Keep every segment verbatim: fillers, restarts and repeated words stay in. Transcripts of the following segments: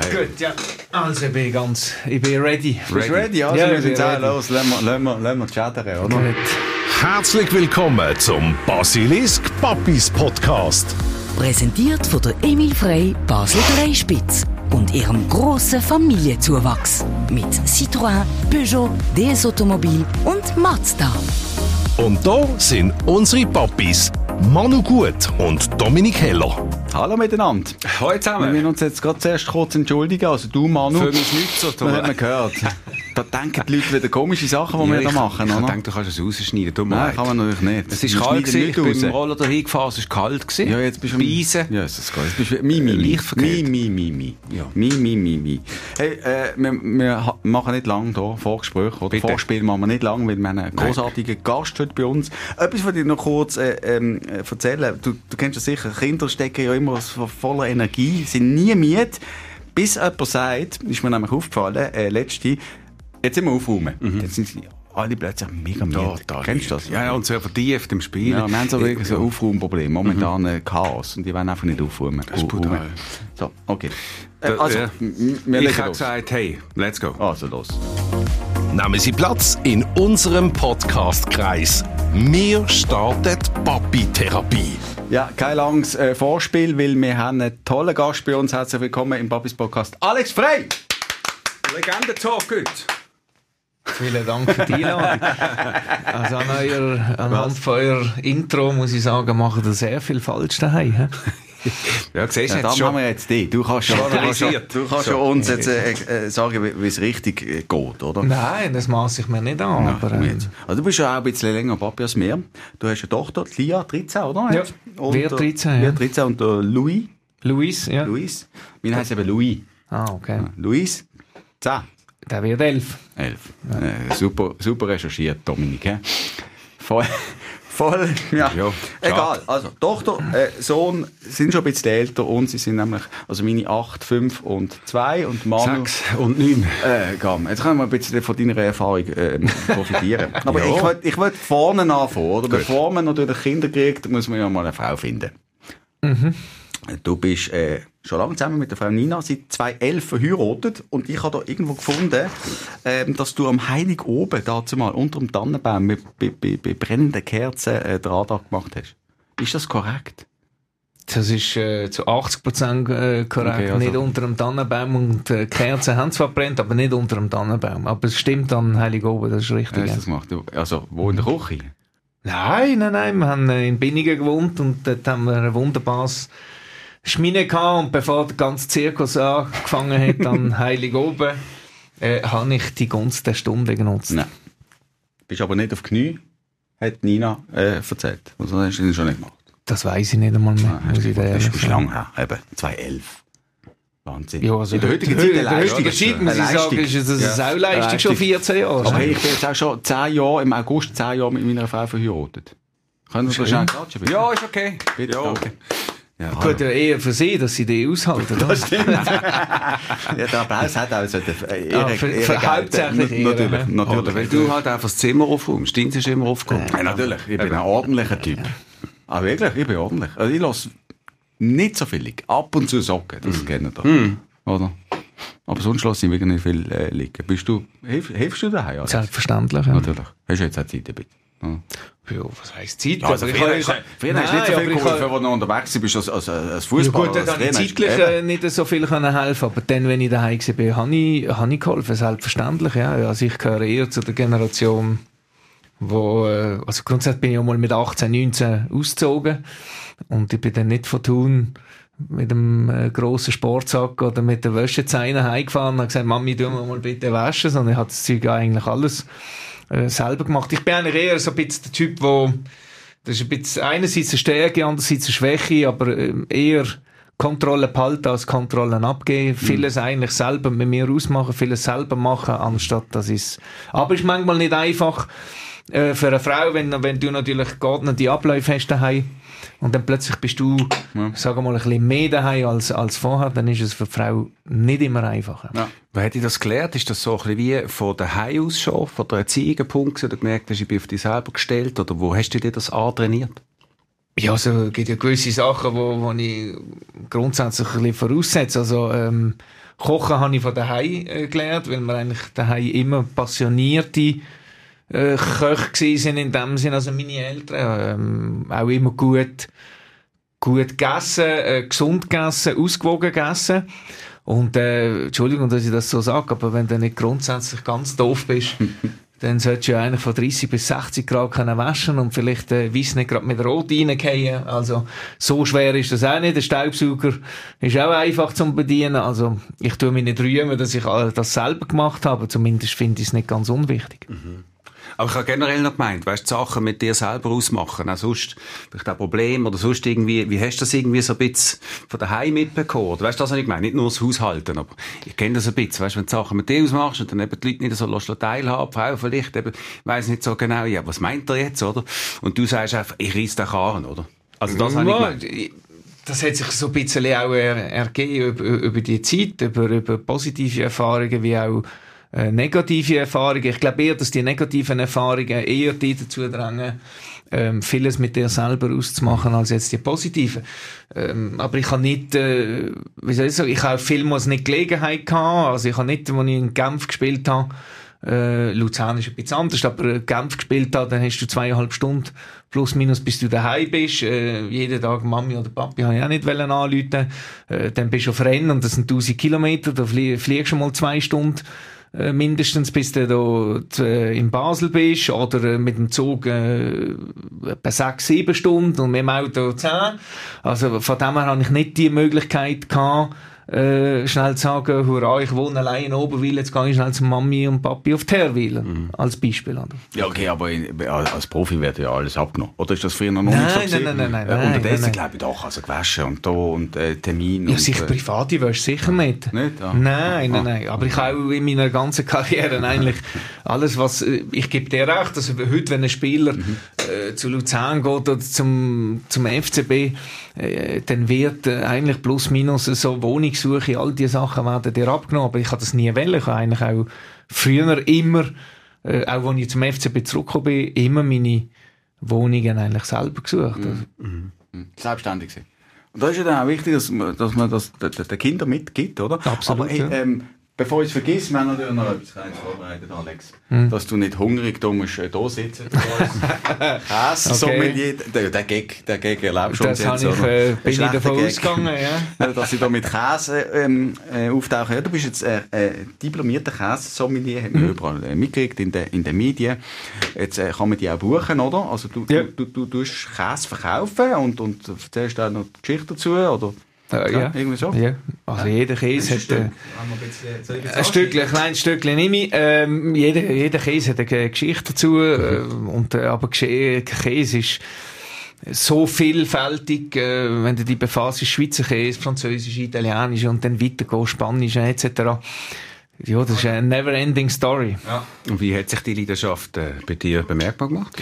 gut, ja. Also ich bin ganz, ich bin ready. Bist du ready? Also ja, wir sind ready. Los, lassen wir, lassen wir, lassen wir chattern, oder? Gut. Herzlich willkommen zum Basilisk Papis Podcast. Präsentiert von der Emil Frey Basel Dreispitz und ihrem grossen Familienzuwachs mit Citroën, Peugeot, D S Automobil und Mazda. Und da sind unsere Papis Manu Gut und Dominik Heller. Hallo miteinander. Hallo zusammen. Wir müssen uns jetzt gerade zuerst kurz entschuldigen. Also du, Manu. Für mich nicht so toll. Das hat man gehört. Da denken die Leute wieder komische Sachen, die ja, wir da ich, machen, ich oder? Ich denke, du kannst es rausschneiden. Tut mir Nein, leid. kann man natürlich nicht. Es war kalt, ich bin mit dem Roller dahin gefahren, es war kalt gewesen. Ja, jetzt bist du... Beisen. Ja, ist das geil. Jetzt bist du... Mi, mi, mi. Leicht verkehrt. Mi, mi, mi, mi. Ja. Mi, mi, mi, mi. Hey, äh, wir, wir machen nicht lange hier Vorgespräche, oder? Bitte. Vorspiel machen wir nicht lange, weil wir haben einen grossartigen Gast heute bei uns. Etwas wollte ich noch kurz äh, ähm, erzählen. Du, du kennst ja sicher, Kinder stecken ja immer voller Energie, sind nie müde. Bis jemand sagt, ist mir nämlich aufgefallen, äh, letzte, jetzt sind wir aufräumen. Mhm. Jetzt sind sie alle plötzlich mega müde. Da, da Kennst du das? Ja, ja, und sehr vertieft im Spiel. Ja, wir haben so wirklich so ein ja. Aufräumproblem. Momentan mhm. Chaos. Und die wollen einfach nicht aufräumen. Das ist brutal. So, okay. Da, Äh, also, ja. m- wir Ich legen habe los. gesagt, hey, let's go. Also, los. Nehmen Sie Platz in unserem Podcast-Kreis. Wir starten Papi-Therapie. Ja, kein langes äh, Vorspiel, weil wir haben einen tollen Gast bei uns. Herzlich willkommen im Babys Podcast. Alex Frey! Legenden-Talk, gut. Vielen Dank für die Einladung. Also an euer, anhand von eurer Intro muss ich sagen, machen da sehr viel falsch daheim. He? Ja, siehst du Ja, jetzt dann schon. haben wir jetzt dich. Du kannst schon, du kannst schon, du kannst So. schon uns jetzt äh, äh, sagen, wie wie es richtig äh, geht, oder? Nein, das maße ich mir nicht an. Ja, aber, ähm, jetzt. Also du bist ja auch ein bisschen länger Papi als mir. Du hast eine Tochter, die Lia, dreizehn, oder? Ja, Jetzt? Und wird der- dreizehn, ja. wird dreizehn und der Louis. Luis, ja. Louis. Mein heisst eben Louis. Ah, okay. Louis, zehn. Der wird elf. Elf. Äh, super, super recherchiert, Dominik. He? Voll, voll, ja. Ja, Egal. Also, Tochter, äh, Sohn sind schon ein bisschen älter und sie sind nämlich, also meine acht, fünf und zwei und Manu. Sechs und neun. Äh, komm, jetzt können wir ein bisschen von deiner Erfahrung ähm, profitieren. Aber Ja. ich will, ich will vorne anfangen, oder? Bevor man natürlich Kinder kriegt, muss man ja mal eine Frau finden. Mhm. Du bist äh, schon lange zusammen mit der Frau Nina, seit zweitausendelf verheiratet und ich habe da irgendwo gefunden, ähm, dass du am Heilig oben dazu mal unter dem Tannenbaum mit, bei, bei, bei brennenden Kerzen äh, den Radar gemacht hast. Ist das korrekt? Das ist äh, zu achtzig Prozent äh, korrekt. Okay, also- Nicht unter dem Tannenbaum und äh, Kerzen haben zwar brennt, aber nicht unter dem Tannenbaum. Aber es stimmt an Heiligoben, das ist richtig. Hast Ja. du das gemacht? Du- Also, wo in der Küche? Nein, nein, nein. Wir haben äh, in Binningen gewohnt und dort haben wir ein wunderbares Schmine gehabt. Und bevor der ganze Zirkus angefangen hat, an Heiligoben, äh, habe ich die Gunst der Stunde genutzt. Nein. Bist aber nicht auf Knie, hat Nina äh, erzählt. Also, das hast du schon nicht gemacht. Das weiss ich nicht einmal mehr. Ah, muss hast du ich dir das ehrlich ist sagen. lang her, eben, zweitausendelf. Wahnsinn. Ja, also in der heutigen der Zeit der eine heutige Leistung. Zeit, muss ich Eine sagen, ist es eine Ja. Sauleistung, Eine schon Leistung. vierzehn Jahre. Aber hey, ich bin jetzt auch schon zehn Jahre, im August zehn Jahre mit meiner Frau verheiratet. Können wir das schnell klatschen, bitte? Ja, ist okay. Bitte, Ja. danke. Ja, Gut, ja, eher für sie, dass sie die aushalten. oder? das stimmt. Ja, der Applaus hat auch so äh, Ja, ihre, für- ihre für Geld. hauptsächlich ihre, Natürlich, ne? natürlich. Oder weil du halt einfach das Zimmer aufräumst. Deins ist immer aufgekommen. Ja, natürlich, ich bin ein ordentlicher Typ. Ah, wirklich, ich bin ordentlich. Also ich lasse nicht so viel liegen. Ab und zu Socken, das kennen ihr. Oder? Aber sonst lasse ich wirklich nicht viel äh, liegen. Bist du, hilf, hilfst du daheim? Alex? Selbstverständlich. Ja. Natürlich. Hast du jetzt auch Zeit, bitte? Ja. Ja, was heisst Zeit? Ja, also Aber ich früher kann- hast du früher Nein, hast du nicht so aber viel ich geholfen, kann- wenn du unterwegs bist als, als, als Ja Fußballer. gut, dann habe ich zeitlich äh, nicht so viel können helfen, aber dann, wenn ich daheim war, habe ich, habe ich geholfen, selbstverständlich. Ja. Also ich gehöre eher zu der Generation, wo, äh, also grundsätzlich bin ich auch mal mit achtzehn, neunzehn ausgezogen und ich bin dann nicht von Thun mit einem äh, grossen Sportsack oder mit der Wäschezeine heimgefahren und habe gesagt, Mami, tu mir mal bitte waschen, sondern ich habe das Zeug eigentlich alles äh, selber gemacht. Ich bin eigentlich eher so ein bisschen der Typ, wo das ist ein bisschen einerseits eine Stärke, andererseits eine Schwäche, aber ähm, eher Kontrolle behalten als Kontrollen abgeben. Mhm. Vieles eigentlich selber mit mir ausmachen, vieles selber machen, anstatt dass es. Aber es ist manchmal nicht einfach äh, für eine Frau, wenn, wenn du natürlich geordnete Abläufe hast daheim und dann plötzlich bist du, ja. sag mal, ein bisschen mehr daheim als, als vorher, dann ist es für die Frau nicht immer einfacher. Ja. Wer hat dich das gelernt? Ist das so ein bisschen wie von daheim aus schon, von der Erziehungspunkt, wo du gemerkt hast, ich bin auf dich selber gestellt, oder wo hast du dir das antrainiert? Ja, also, es gibt ja gewisse Sachen, wo, wo ich grundsätzlich ein bisschen voraussetze. Also, ähm, Kochen habe ich von daheim äh, gelernt, weil wir eigentlich daheim immer passionierte äh, Köche gewesen sind in dem Sinn, also meine Eltern, ähm, auch immer gut, gut gegessen, äh, gesund gegessen, ausgewogen gegessen. Und, äh, Entschuldigung, dass ich das so sage, aber wenn du nicht grundsätzlich ganz doof bist, dann solltest du ja eigentlich von dreißig bis sechzig Grad können waschen und vielleicht, äh, weiss nicht, gerade mit Rot reingehen. Also, so schwer ist das auch nicht. Der Staubsauger ist auch einfach zum Bedienen. Also, ich tue mich nicht rühmen, dass ich das selber gemacht habe. Zumindest finde ich es nicht ganz unwichtig. Mhm. Aber ich habe generell noch gemeint, weißt, die Sachen mit dir selber ausmachen, auch sonst, vielleicht auch Probleme oder sonst irgendwie, wie hast du das irgendwie so ein bisschen von daheim mitbekommen? Oder weißt du, das habe ich gemeint? Nicht nur das Haushalten, aber ich kenne das ein bisschen, weißt, wenn du Sachen mit dir ausmachst und dann eben die Leute nicht so teilhaben, Frauen vielleicht eben, ich weiss nicht so genau, ja, was meint er jetzt, oder? Und du sagst einfach, ich reiss den Karren, oder? Also das ja, habe ich gemeint. Das hat sich so ein bisschen auch er, ergeben über, über die Zeit, über, über positive Erfahrungen wie auch Äh, negative Erfahrungen. Ich glaube eher, dass die negativen Erfahrungen eher die dazu drängen, ähm, vieles mit dir selber auszumachen, als jetzt die positiven. Ähm, aber ich habe nicht, äh, wie soll ich sagen, ich habe vielmals nicht Gelegenheit gehabt. Also ich habe nicht, als ich in Genf gespielt habe, äh, Luzern ist ein bisschen anders, aber Genf gespielt habe, dann hast du zweieinhalb Stunden plus minus, bis du daheim bist. Äh, jeden Tag Mami oder Papi habe ich auch nicht anrufen. Äh, dann bist du auf Rennen und das sind tausend Kilometer, da flie- fliegst du mal zwei Stunden. Äh, mindestens bis du da äh, in Basel bist oder äh, mit dem Zug äh, etwa sechs, sieben Stunden und mit dem Auto zehn. Also von dem her habe ich nicht die Möglichkeit gehabt, äh, schnell zu sagen, hurra, ich wohne allein in Oberwil, jetzt gehe ich schnell zu Mami und Papi auf Therwil, mhm. als Beispiel. Oder? Ja, okay, aber in, als Profi wird ja alles abgenommen. Oder ist das früher noch, noch nein, nicht so nein, gewesen? Nein, nein, nein. Äh, nein unterdessen nein, glaube ich doch, also gewaschen und da und äh, Termin. Ja, und, sicher, äh, private wäschst sicher nicht. Nicht? Ah. Nein, nein, ah. nein. Aber ich habe auch in meiner ganzen Karriere eigentlich alles, was, ich gebe dir recht, also heute, wenn ein Spieler mhm. äh, zu Luzern geht oder zum, zum F C B, äh, dann wird äh, eigentlich plus minus so Wohnungssuche, all diese Sachen werden dir abgenommen. Aber ich habe das nie wollen. Ich habe eigentlich auch früher immer, äh, auch als ich zum F C B zurückgekommen bin, immer meine Wohnungen eigentlich selber gesucht. Mhm. Mhm. Mhm. Selbstständig sein. Und da ist ja dann auch wichtig, dass man, dass man das den Kindern mitgibt, oder? Absolut, aber, hey, ja. ähm, bevor ich es vergesse, wir haben natürlich noch etwas Kleines vorbereitet, Alex. Hm. Dass du nicht hungrig da musst, äh, da sitzen. Käse, Sommelier, der, der Gag, der Gag erlebst schon das jetzt, ich, äh, bin ich davon Gag. ausgegangen, ja. Dass ich da mit Käse ähm, äh, auftauche. Ja, du bist jetzt äh, äh, diplomierter Käse-Sommelier, haben wir hm. überall äh, mitgekriegt in den in den Medien. Jetzt äh, kann man die auch buchen, oder? Also du, ja. du, du, du tust Käse verkaufen und, und erzählst auch noch die Geschichte dazu, oder? Äh, ja, irgendwie so. Ja. Also ja. Jeder Käse hat äh, ein, ein Stückchen, ein kleines Stückchen nehme ich. Ähm, jeder, jeder Käse hat eine Geschichte dazu. Mhm. Äh, und, äh, aber Käse ist so vielfältig, äh, wenn du dich befasst, Schweizer Käse, Französisch, Italienisch und dann weitergehst, Spanisch et cetera. Ja, das ist eine never-ending Story. Ja. Und wie hat sich die Leidenschaft äh, bei dir bemerkbar gemacht?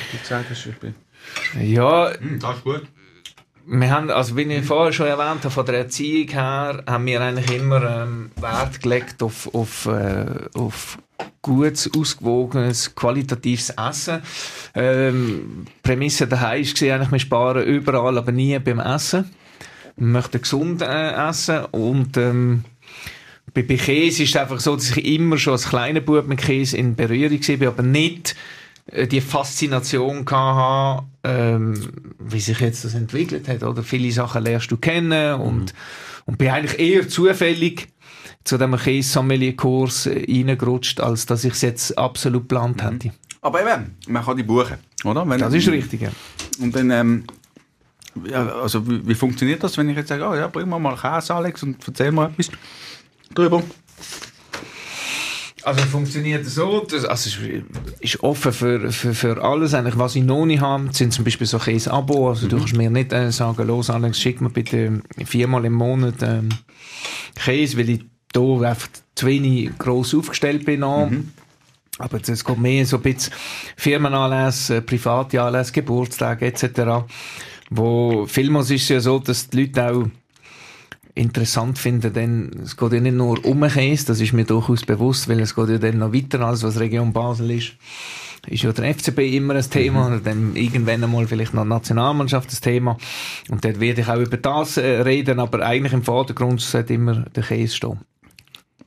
Ja, hm, das ist gut. Wir haben, also wie ich vorher schon erwähnt habe, von der Erziehung her, haben wir eigentlich immer ähm, Wert gelegt auf, auf, äh, auf gutes, ausgewogenes, qualitatives Essen. Ähm, die Prämisse daheim war eigentlich, wir sparen überall, aber nie beim Essen. Wir möchten gesund äh, essen und ähm, bei, bei Käse ist es einfach so, dass ich immer schon als kleiner Bub mit Käse in Berührung war, aber nicht die Faszination hatte, ähm, wie sich jetzt das entwickelt hat, oder? Viele Sachen lernst du kennen und, mhm. und bin eigentlich eher zufällig zu diesem Käse-Sommelier-Kurs reingerutscht, als dass ich es jetzt absolut geplant mhm. hätte. Aber eben, man kann die buchen, oder? Wenn, das ist richtig, ja. Und dann, ähm, ja, also wie, wie funktioniert das, wenn ich jetzt sage, oh ja, bring mir mal Käse, Alex, und erzähl mal etwas drüber? Also funktioniert es so, das, also es ist offen für, für, für alles, eigentlich, was ich noch nicht habe. Das sind zum Beispiel so Käse-Abo, also mhm. du kannst mir nicht äh, sagen, los Alex, schick mir bitte viermal im Monat ähm, Käse, weil ich da einfach zu wenig gross aufgestellt bin. Mhm. Aber es geht mehr so ein bisschen Firmenanlässe, private Anlässe, Geburtstage et cetera. Wo vielmals ist es ja so, dass die Leute auch interessant finden, denn es geht ja nicht nur um den Käse, das ist mir durchaus bewusst, weil es geht ja dann noch weiter, als was Region Basel ist. Ist ja der F C B immer ein Thema, mhm. oder dann irgendwann einmal vielleicht noch die Nationalmannschaft ein Thema. Und dort werde ich auch über das äh, reden, aber eigentlich im Vordergrund sollte immer der Käse stehen.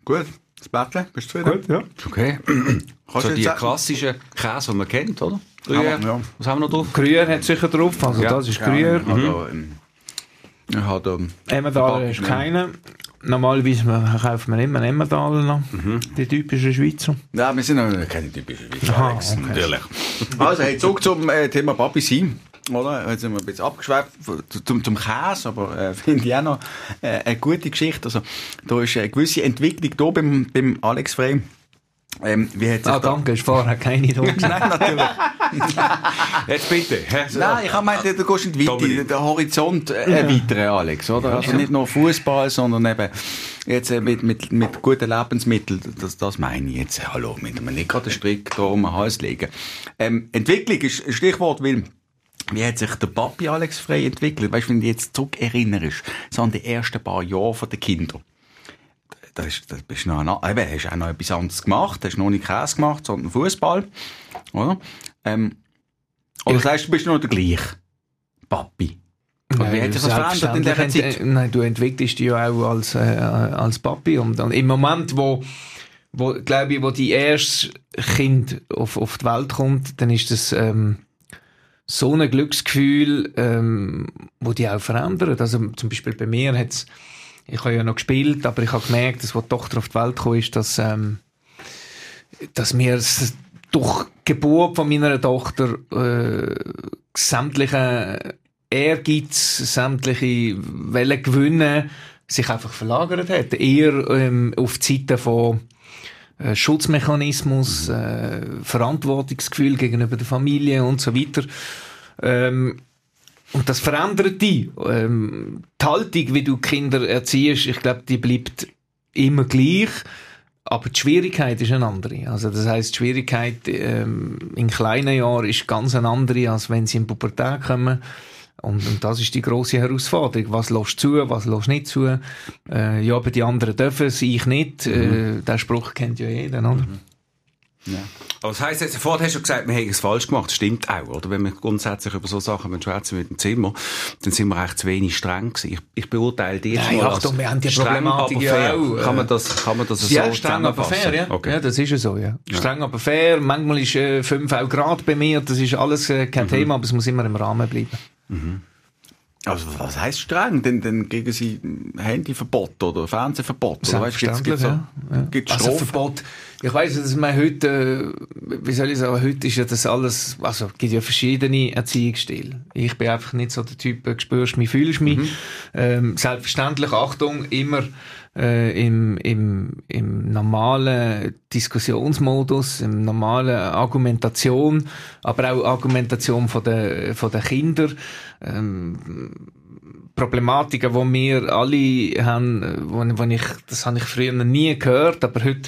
Gut. Das Blättchen, bist du zufrieden? Gut, ja. Okay. Kannst So du die jetzt klassischen Käse, die man kennt, oder? Gruyère. Gruyère. Ja. Was haben wir noch drauf? Gruyère hat sicher drauf, also Ja, das ist Ja, Gruyère. Ich habe da, ähm, ich habe da Emmentaler ist keine. Normalerweise kaufen wir immer Emmentaler noch, die typischen Schweizer. Ja, wir sind noch keine typischen Schweizer, Aha, Alex, okay. natürlich. Also, hey, zurück zum äh, Thema Papi sein. Oder? Jetzt sind wir ein bisschen abgeschweift zum, zum Käse, aber äh, finde ich auch noch äh, eine gute Geschichte. Also, da ist eine gewisse Entwicklung da beim, beim Alex Frey. Ähm, wie hat sich Ah, da... danke, ist vorher keine da gewesen. Nein, natürlich. Jetzt bitte. Nein, ich habe gemeint, du gehst nicht weiter, Dominik. den Horizont äh, erweitern, Alex, oder? Also nicht nur Fußball, sondern eben jetzt äh, mit, mit, mit guten Lebensmitteln, das, das meine ich jetzt. Äh, hallo, mit einem nicht gerade einen Strick da um den Hals legen. Ähm, Entwicklung ist ein Stichwort, weil wie hat sich der Papi Alex Frey entwickelt? Weißt du, wenn du jetzt zurück erinnerst, so an die ersten paar Jahre der Kinder. Da ist, da bist du noch, ein, eben, hast auch noch etwas anderes gemacht, hast noch nicht Käse gemacht, sondern Fußball, oder? Ähm, oder Ich- sagst du, bist noch der gleiche Papi? Oder wie hat sich das verändert in dieser Selbstverständlich Zeit? ent- Nein, du entwickelst dich ja auch als, äh, als Papi. Und dann im Moment, wo, wo glaube ich, wo die erste Kind auf, auf die Welt kommt, dann ist das ähm, so ein Glücksgefühl, ähm, wo die auch verändert. Also zum Beispiel bei mir hat's, ich habe ja noch gespielt, aber ich habe gemerkt, dass, als die Tochter auf die Welt gekommen ist, dass, ähm, dass mir s- durch die Geburt von meiner Tochter äh, sämtliche Ehrgeiz, sämtliche Wellen gewinnen, sich einfach verlagert hat. Eher ähm, auf die Seite von äh, Schutzmechanismus, äh, Verantwortungsgefühl gegenüber der Familie und so weiter. Ähm, und das verändert die. Ähm, die Haltung, wie du Kinder erziehst, ich glaube, die bleibt immer gleich. Aber die Schwierigkeit ist eine andere. Also das heisst, die Schwierigkeit ähm, in kleinen Jahren ist ganz eine andere, als wenn sie in die Pubertät kommen. Und, und das ist die grosse Herausforderung. Was lässt du zu, was lässt nicht zu? Äh, ja, aber die anderen dürfen es, ich nicht. Mhm. Äh, den Spruch kennt ja jeder, oder? Mhm. Ja. Aber das heisst, jetzt, vorher hast du gesagt, wir haben es falsch gemacht. Das stimmt auch, oder? Wenn wir grundsätzlich über so Sachen schwätzen mit dem Zimmer, dann sind wir eigentlich zu wenig streng gewesen. Ich, ich beurteile dich jetzt Nein, mal Achtung, als wir haben die streng, Problematik aber ja fair. auch, äh, Kann man das, kann man das so Ja, streng aber zusammenfassen? fair, ja. Okay. Ja, das ist ja so, ja. Streng aber fair. Manchmal ist äh, fünf auch Grad bei mir. Das ist alles äh, kein mhm. Thema, aber es muss immer im Rahmen bleiben. Mhm. Also, was heisst streng? Denn, dann gegen sie Handyverbot oder Fernsehverbot? Oder weißt, gibt's, gibt's, ja. so, ja. gibt's Also Strafen? Verbot. Ich weiss, dass man heute, äh, wie soll ich sagen, heute ist ja das alles, also, es gibt ja verschiedene Erziehungsstile. Ich bin einfach nicht so der Typ, äh, spürst mich, fühlst mich. Mhm. Ähm, selbstverständlich, Achtung, immer, äh, im, im, im normalen Diskussionsmodus, im normalen Argumentation, aber auch Argumentation von den, von den Kindern, ähm, Problematiken, die wir alle haben, wo, wo ich, das habe ich früher noch nie gehört, aber heute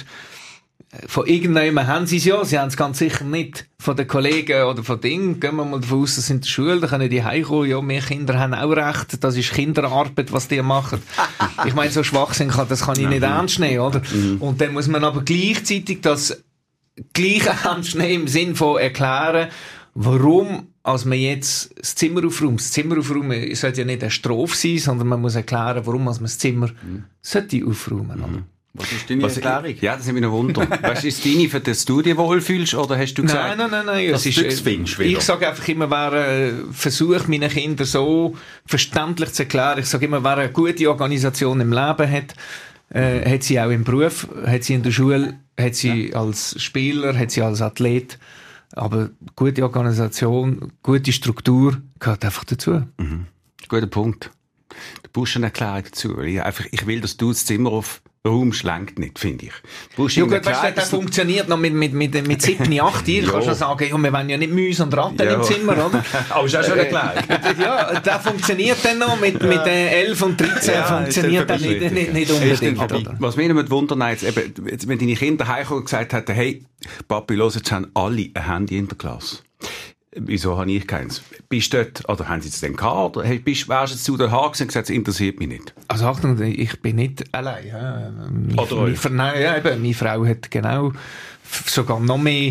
von irgendjemandem haben sie es ja, sie haben es ganz sicher nicht von den Kollegen oder von Dingen, gehen wir mal davon aus, das sind in der Schule, da können die heimkommen, ja, wir Kinder haben auch Recht, das ist Kinderarbeit, was die machen. Ich meine, so Schwachsinn kann, das kann ich nicht ernst nehmen, oder? Und dann muss man aber gleichzeitig das gleich ernst nehmen im Sinn von erklären, warum als man jetzt das Zimmer aufräumt. Das Zimmer aufräumen sollte ja nicht eine Strophe sein, sondern man muss erklären, warum als man das Zimmer mhm. sollte aufräumen sollte. Was ist deine Was, Erklärung? Ja, das ist mir noch Wunder. Weißt du, ist deine, für das du dich wohlfühlst, oder hast du gesagt? Nein, nein, nein, nein. dass Es du ist, es findest ich wieder? sage einfach immer, wer äh, versucht, meinen Kindern so verständlich zu erklären, ich sage immer, wer eine gute Organisation im Leben hat, äh, hat sie auch im Beruf, hat sie in der Schule, hat sie ja. als Spieler, hat sie als Athlet. Aber gute Organisation, gute Struktur gehört einfach dazu. Mhm. Guter Punkt. Du brauchst eine Erklärung dazu. Ich, einfach, ich will, dass du das Zimmer auf Raum schlenkt nicht, finde ich. Du ja gut, weißt du, das funktioniert noch mit, mit, mit, mit sieben, acht Jahren. Kannst du sagen, ja, wir wollen ja nicht Mäuse und Ratten ja. im Zimmer, oder? Aber ist auch schon erklärt. Ja, das funktioniert dann noch. Mit, mit äh, elf und dreizehn ja, funktioniert das nicht, nicht, nicht unbedingt. Aber, oder? Was mich nicht wundern, jetzt, eben, jetzt, wenn deine Kinder heimkommen und gesagt hätten, hey, Papi, los, jetzt haben alle ein Handy in der Klasse. Wieso habe ich keins? Bist du dort, oder haben sie es denn gehabt, oder bist, wärst du jetzt zu der Haag und gesagt, es interessiert mich nicht? Also Achtung, ich bin nicht allein. Ja. Meine, oder meine, meine, nein, ja, eben, meine Frau hat genau sogar noch mehr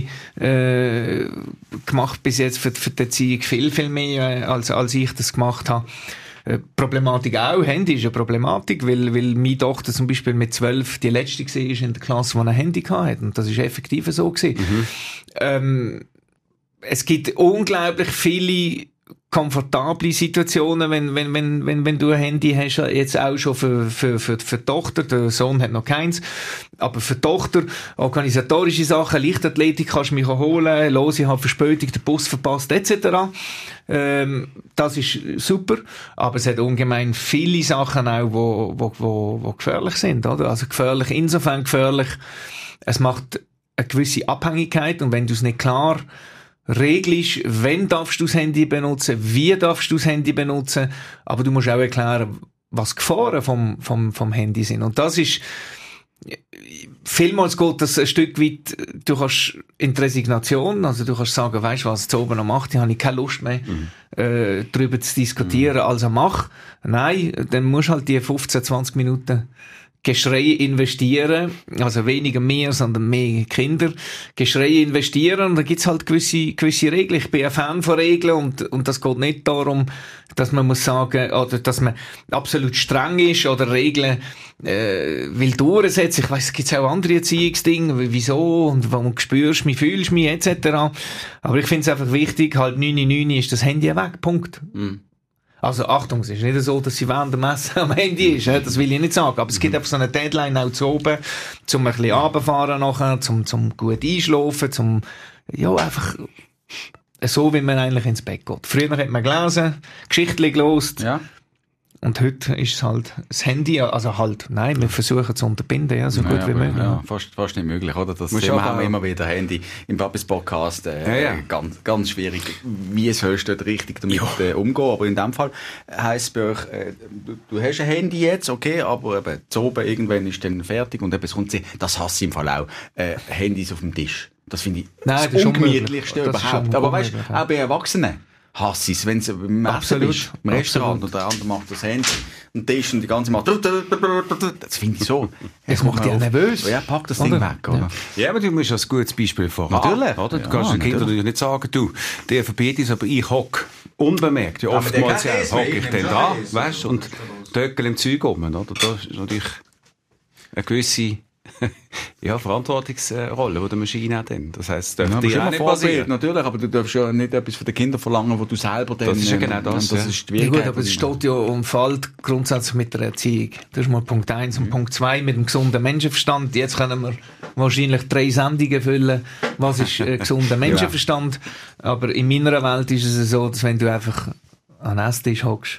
äh, gemacht bis jetzt für, für die Erziehung, viel, viel mehr, als, als ich das gemacht habe. Äh, Problematik auch, Handy ist eine Problematik, weil, weil meine Tochter zum Beispiel mit zwölf die letzte war in der Klasse, die ein Handy hatte. Und das ist effektiv so gewesen. Mhm. Ähm, es gibt unglaublich viele komfortable Situationen, wenn, wenn, wenn, wenn, wenn du ein Handy hast, jetzt auch schon für, für, für, für die Tochter, der Sohn hat noch keins, aber für die Tochter, organisatorische Sachen, Leichtathletik kannst du mich holen, los, ich habe Verspätung, den Bus verpasst, et cetera. Ähm, das ist super, aber es hat ungemein viele Sachen auch, wo, wo, wo, wo gefährlich sind, oder? Also gefährlich, insofern gefährlich, es macht eine gewisse Abhängigkeit und wenn du es nicht klar reglisch, wenn darfst du das Handy benutzen, wie darfst du das Handy benutzen, aber du musst auch erklären, was Gefahren vom, vom, vom Handy sind. Und das ist, vielmals geht das ein Stück weit, du kannst in die Resignation, also du kannst sagen, weisst du was, zu oben noch macht, ich habe ich keine Lust mehr, mhm. äh, darüber zu diskutieren, mhm. also mach. Nein, dann musst du halt die fünfzehn, zwanzig Minuten Geschrei investieren, also weniger mehr, sondern mehr Kinder, Geschrei investieren, und da gibt's halt gewisse, gewisse Regeln. Ich bin ein Fan von Regeln, und, und das geht nicht darum, dass man muss sagen, oder dass man absolut streng ist, oder Regeln, äh, will durchsetzen. Ich weiss, es gibt auch andere Erziehungsdinge, wieso, und wo du spürst mich, fühlst mich, et cetera. Aber ich finde es einfach wichtig, halt neun Uhr neun ist das Handy weg, Punkt. Mhm. Also Achtung, es ist nicht so, dass sie während der Messe am Handy ist, das will ich nicht sagen, aber es gibt einfach so eine Deadline auch zu oben, zum ein bisschen runterfahren nachher, zum, zum gut einschlafen, zum, ja, einfach so, wie man eigentlich ins Bett geht. Früher hat man gelesen, Geschichten gelost, ja. Und heute ist es halt das Handy, also halt, nein, wir versuchen es zu unterbinden, ja, so naja, gut wie möglich. Ja, fast, fast nicht möglich, oder? Das Thema haben wir immer wieder, Handy im Papis Podcast, äh, ja, ja. ganz, ganz schwierig, wie es sollst du dort richtig damit äh, umgehen, aber in dem Fall heisst es bei euch, äh, du, du hast ein Handy jetzt, okay, aber eben, zu oben irgendwann ist dann fertig und eben, es kommt, das hasse ich im Fall auch, äh, Handys auf dem Tisch. Das finde ich Nein, das, das Ungemütlichste überhaupt. Aber weißt du, auch bei Erwachsenen hasse ich es, wenn es im Essen ist, im Restaurant, und der andere macht das Handy und der ist und die ganze macht, das finde ich so. Es macht dich ja nervös. Ja, pack das Ding weg, oder? Ja, aber du musst ein gutes Beispiel voran. Natürlich. Oder? Du kannst den Kindern natürlich nicht sagen, du, der verbietet es, aber ich hock unbemerkt. Ja, oftmals ja, hock ich dann da, weißt du, und töckel im Zeug um, oder? Das ist natürlich eine gewisse ja, Verantwortungsrolle, die der Maschine hat. Das heisst, das darf ja, dir auch nicht passieren. Natürlich, aber du darfst ja nicht etwas von den Kindern verlangen, wo du selber dann... Das ist ja genau das. das ja. ist ja gut, aber es steht ja und fällt grundsätzlich mit der Erziehung. Das ist mal Punkt eins. Und mhm. Punkt zwei mit dem gesunden Menschenverstand. Jetzt können wir wahrscheinlich drei Sendungen füllen. Was ist äh, gesunder Menschenverstand? Ja. Aber in meiner Welt ist es so, dass wenn du einfach an den Esstisch hockst,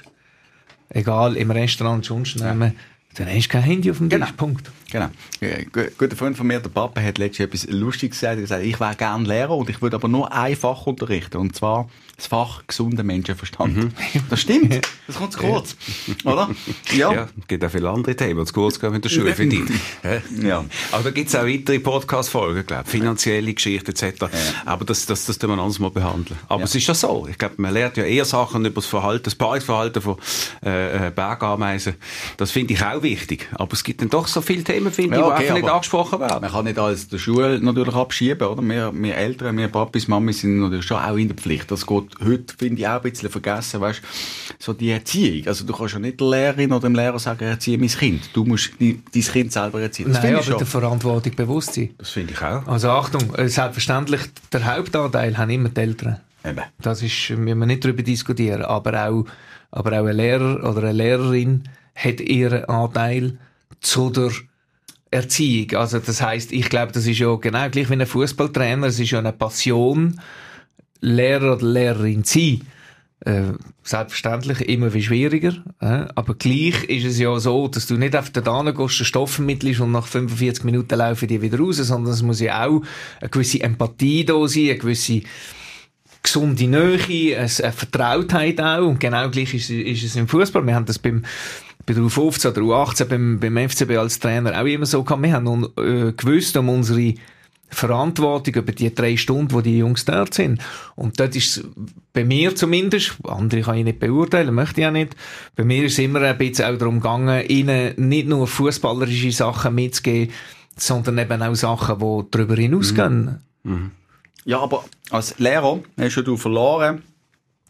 egal, im Restaurant, sonst nehmen, dann hast du kein Handy auf dem Tisch, genau. Punkt. Genau. Ein guter Freund von mir, der Papa, hat letztens etwas Lustiges gesagt. Er hat gesagt, ich wäre gerne Lehrer und ich würde aber nur ein Fach unterrichten. Und zwar das Fach gesunder Menschenverstand. Mhm. Das stimmt. Das kommt zu kurz. Oder? Ja. Ja, es gibt auch viele andere Themen, die zu kurz gehen in der Schule für dich. Ja. Aber da gibt es auch weitere Podcast-Folgen, glaube ich. Finanzielle Geschichten et cetera. Ja. Aber das, das, das tun wir anders mal behandeln. Aber ja. Es ist ja so. Ich glaube, man lernt ja eher Sachen über das Verhalten, das Paarungsverhalten von äh, Bergameisen. Das finde ich auch wichtig. Aber es gibt dann doch so viele Themen, finde ja, ich, die okay, einfach nicht angesprochen werden. Man kann nicht alles der Schule natürlich abschieben, oder? Wir, wir Eltern, wir Papis, Mamis sind natürlich schon auch in der Pflicht. Das geht heute, finde ich, auch ein bisschen vergessen, weißt, so die Erziehung. Also du kannst ja nicht der Lehrerin oder dem Lehrer sagen, erziehe mein Kind. Du musst die, dein Kind selber erziehen. Das Nein, aber schon. der Verantwortung bewusst sein. Das finde ich auch. Also Achtung, selbstverständlich, der Hauptanteil haben immer die Eltern. Eben. Das ist, müssen wir nicht darüber diskutieren. Aber auch, aber auch ein Lehrer oder eine Lehrerin hat ihren Anteil zu der Erziehung. Also das heisst, ich glaube, das ist ja genau gleich wie ein Fußballtrainer. Es ist ja eine Passion, Lehrer oder Lehrerin zu sein. Äh, selbstverständlich immer viel schwieriger. Äh, aber gleich ist es ja so, dass du nicht auf den Daten gehst, den Stoff vermittelst und nach fünfundvierzig Minuten laufen die wieder raus, sondern es muss ja auch eine gewisse Empathie da sein, eine gewisse gesunde Nähe, eine Vertrautheit auch. Und genau gleich ist, ist es im Fußball. Wir haben das beim bei der U fünfzehn oder U achtzehn beim, beim F C B als Trainer auch immer so gehabt. Wir haben nun, äh, gewusst um unsere Verantwortung über die drei Stunden, wo die Jungs dort sind. Und dort ist es bei mir zumindest, andere kann ich nicht beurteilen, möchte ich auch nicht, bei mir ist es immer ein bisschen auch darum gegangen, ihnen nicht nur fußballerische Sachen mitzugeben, sondern eben auch Sachen, die darüber hinausgehen. Mhm. Mhm. Ja, aber als Lehrer hast du verloren,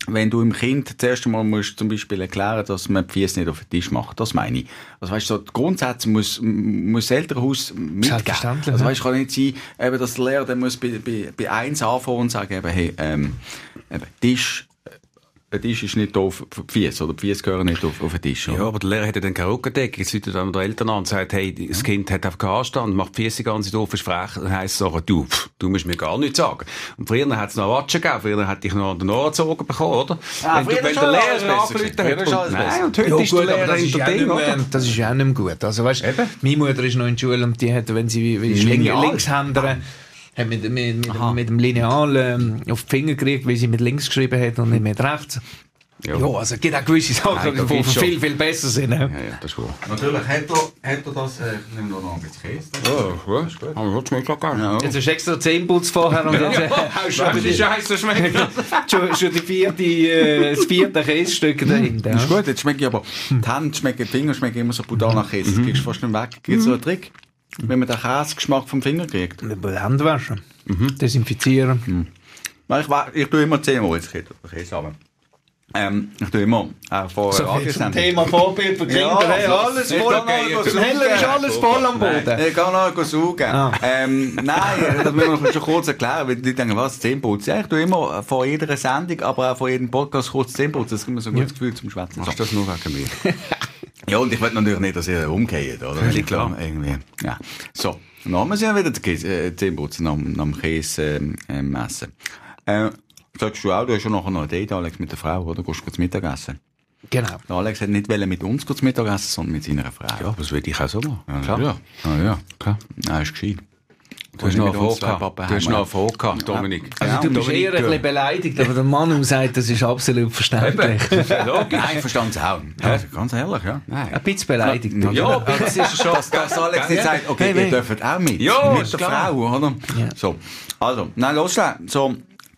wenn du im Kind das erste Mal musst zum Beispiel erklären, dass man die Füße nicht auf den Tisch macht. Das meine ich. Also weißt du, so die Grundsätze muss, muss das Elternhaus mitgeben. Also weißt du, kann nicht sein, eben, dass der Lehrer dann muss bei, bei, bei eins anfangen und sagen, eben, hey, ähm, eben, Tisch, ein Tisch ist nicht auf die Füße, oder die Füße gehören nicht auf, auf den Tisch. Oder? Ja, aber der Lehrer hat ja dann keine Rückendeckung. Jetzt läutet dann der Eltern an und sagt, hey, das Kind hat einfach keinen Anstand, macht die Füße ganz doof, ist frech, dann heisst es so, du, pff, du musst mir gar nichts sagen. Und früher hat es noch Watschen gegeben, früher hätte ich noch an den Ohren gezogen bekommen, oder? Ja, wenn du, wenn der Lehrer angelötet hat. Nein, und heute ja, ist gut, der Lehrer in der Ding, oder? Das ist ja auch nicht mehr gut. Also weißt, meine Mutter ist noch in der Schule und die hat, wenn sie, wenn sie Linkshänder hat mit, mit, mit, mit dem Lineal ähm, auf die Finger gekriegt, weil sie mit links geschrieben hat und nicht mit rechts. Ja, ja, also es gibt auch gewisse Sachen, die viel, viel, viel besser sind. Ja, ja, das ist wahr. Natürlich hat er, hat er das, äh, ich nehme noch ein bisschen Käse. Ja, gut, ist gut. Aber das schmeckt auch gar nicht. Jetzt hast du extra Zähneputz vorher und jetzt äh, haust du die Scheiße schmeckt. schon, schon die vierte, äh, das vierte Käsestück dahinter. Das ist gut, jetzt schmecke ich aber, die Hände schmecken, die Finger schmecken immer so brutal nach Käse. Das kriegst du fast nicht weg. Gibt es so einen Trick, wenn man den Käsegeschmack vom Finger kriegt? Hände waschen, desinfizieren. Mhm. Ich, ich tue immer zehnmal jetzt Käse haben. Ähm, ich tue immer auch vor so zum Thema Vorbild für Kinder. Ja, hey, alles voll am Boden. Heller ist alles voll am Boden. Ich kann noch saugen. Ah. Ähm, nein, das müssen wir schon kurz erklären, weil die denken, was, Zähneputzen? Ja, ich tue immer vor jeder Sendung, aber auch vor jedem Podcast kurz Zähneputzen. Das gibt mir so ein gutes Gefühl zum Schwätzen. Machst du das nur wegen mir? Ja, und ich will natürlich nicht, dass ihr umgeht, oder? Ja, klar. Irgendwie. Ja. So, dann haben wir sie ja wieder Zähneputzen nach dem Käse äh, messen. Äh, Sagst du auch, du hast schon nachher noch ein Date, Alex, mit der Frau, oder? Gehst du zu Mittagessen? Genau. Der Alex hat nicht mit uns zu Mittagessen, sondern mit seiner Frau. Ja, das würde ich auch so machen. Ja, klar. Ja, ja. ja. Klar. Nein, ist gescheit. Du hast noch eine Frage gehabt, du hast noch eine Frage gehabt, Dominik. Also ja, du bist eher ein bisschen beleidigt, aber der Manu sagt, das ist absolut verständlich. Nein, ich verstehe es auch. Ja, ganz ehrlich, ja. Nein. Ein bisschen beleidigt. Ja, ja, das ist schon. Dass, dass Alex nicht sagt, okay, ihr dürft auch mit. Ja, mit der klar. Frau, oder? Ja. So. Also, nein, los, so.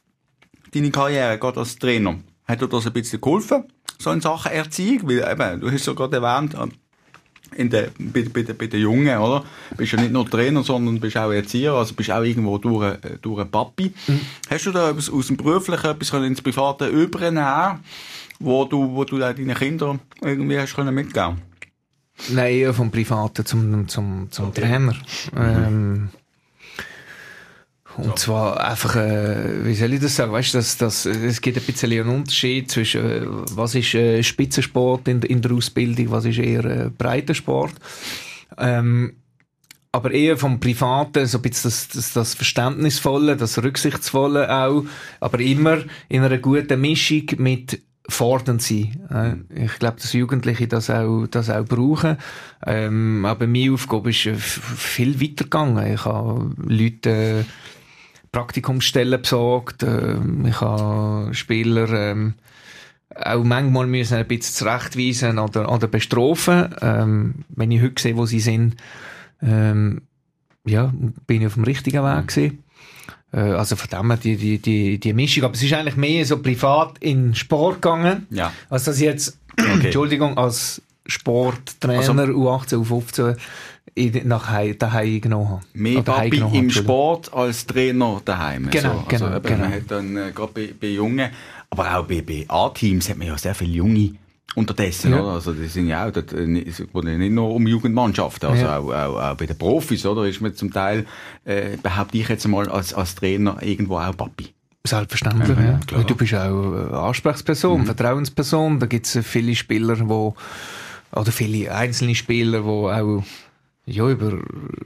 Deine Karriere, gerade als Trainer, hat dir das ein bisschen geholfen, so in Sachen Erziehung? Weil eben, du hast ja gerade erwähnt, in der, bei, bei, bei den Jungen, oder? Du bist ja nicht nur Trainer, sondern bist auch Erzieher, also bist auch irgendwo durch, durch einen Papi. Mhm. Hast du da etwas aus dem Beruflichen etwas ins Private übernehmen, wo du, wo du deinen Kindern irgendwie hast können mitgeben? Nein, eher vom Privaten zum, zum, zum okay. Trainer. Mhm. Ähm, Und so. zwar einfach, äh, wie soll ich das sagen, weißt du, dass, dass, es gibt ein bisschen einen Unterschied zwischen, äh, was ist äh, Spitzensport in, in der Ausbildung, was ist eher äh, Breitensport. Ähm, aber eher vom Privaten, so ein bisschen das, das, das Verständnisvolle, das Rücksichtsvolle auch, aber immer in einer guten Mischung mit fordernd sein. Äh, ich glaube, dass Jugendliche das auch, das auch brauchen. Ähm, aber meine Aufgabe ist äh, viel weiter gegangen. Ich habe Leute, äh, Praktikumsstellen besorgt. Ähm, ich habe Spieler ähm, auch manchmal müssen ein bisschen zurechtweisen oder, oder bestrafen. Ähm, wenn ich heute sehe, wo sie sind, ähm, ja, bin ich auf dem richtigen Weg gewesen. Äh, also von dem her die, die, die, die Mischung. Aber es ist eigentlich mehr so privat in Sport gegangen. Ja. Als dass ich jetzt, okay. Entschuldigung, als Sporttrainer also, U achtzehn, U fünfzehn nach daheim genommen habe. Mehr Papi im habe, Sport als Trainer daheim. Genau, also, genau, also, genau. Man hat dann äh, gerade bei, bei Jungen, aber auch bei, bei A-Teams hat man ja sehr viele Junge unterdessen, ja. Oder? Also, die sind ja auch, das, nicht nur um Jugendmannschaften, also ja. auch, auch, auch bei den Profis, oder? Ist man zum Teil, äh, behaupte ich jetzt mal, als, als Trainer irgendwo auch Papi. Selbstverständlich, ja. ja. Klar. Du bist auch Ansprechperson, mhm. Vertrauensperson, da gibt es viele Spieler, wo, oder viele einzelne Spieler, die auch ja, über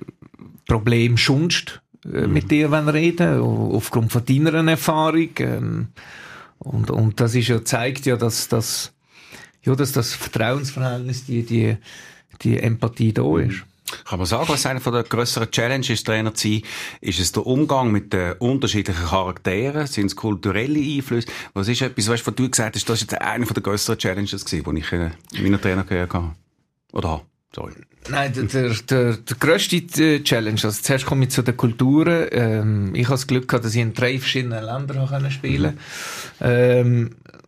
Probleme schunst äh, mhm. mit dir reden, aufgrund von deiner Erfahrung. Ähm, und, und das ist ja, zeigt ja, dass, dass, ja, dass das Vertrauensverhältnis, die, die, die Empathie da ist. Mhm. Kann man sagen, was einer von der grösseren Challenges Trainer zu sein, ist es der Umgang mit den unterschiedlichen Charakteren, sind es kulturelle Einflüsse? Was ist etwas, weißt, was du gesagt hast, das ist jetzt einer von der grösseren Challenges gewesen, die ich in meiner Trainerkarriere hatte? Oder habe? Sorry. Nein, der, der, der, der grösste Challenge, also zuerst komme ich zu den Kulturen. Ähm, ich habe das Glück gehabt, dass ich in drei verschiedenen Ländern habe spielen mhm. ähm,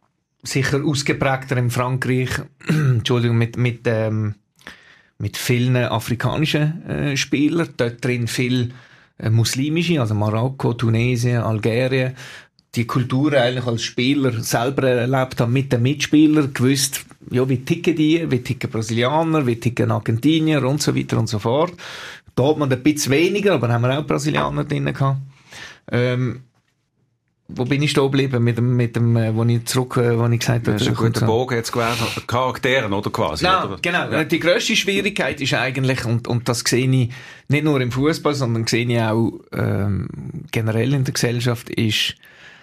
sicher ausgeprägter in Frankreich, Entschuldigung, mit, mit, ähm, mit vielen afrikanischen äh, Spielern. Dort drin viel äh, muslimische, also Marokko, Tunesien, Algerien. die Kultur eigentlich als Spieler selber erlebt habe mit den Mitspielern, gewusst, ja, wie ticken die, wie ticken Brasilianer, wie ticken Argentinier und so weiter und so fort. Da hat man ein bisschen weniger, aber haben wir auch Brasilianer drin gehabt. Ähm, wo bin ich stehen geblieben mit dem, mit dem, äh, wo ich zurück, äh, wo ich gesagt habe, das ist ein guter Bogen jetzt gewesen, Charakteren, oder quasi? Nein, oder? genau. Ja. Die grösste Schwierigkeit ist eigentlich, und, und das sehe ich nicht nur im Fußball, sondern sehe ich auch ähm, generell in der Gesellschaft, ist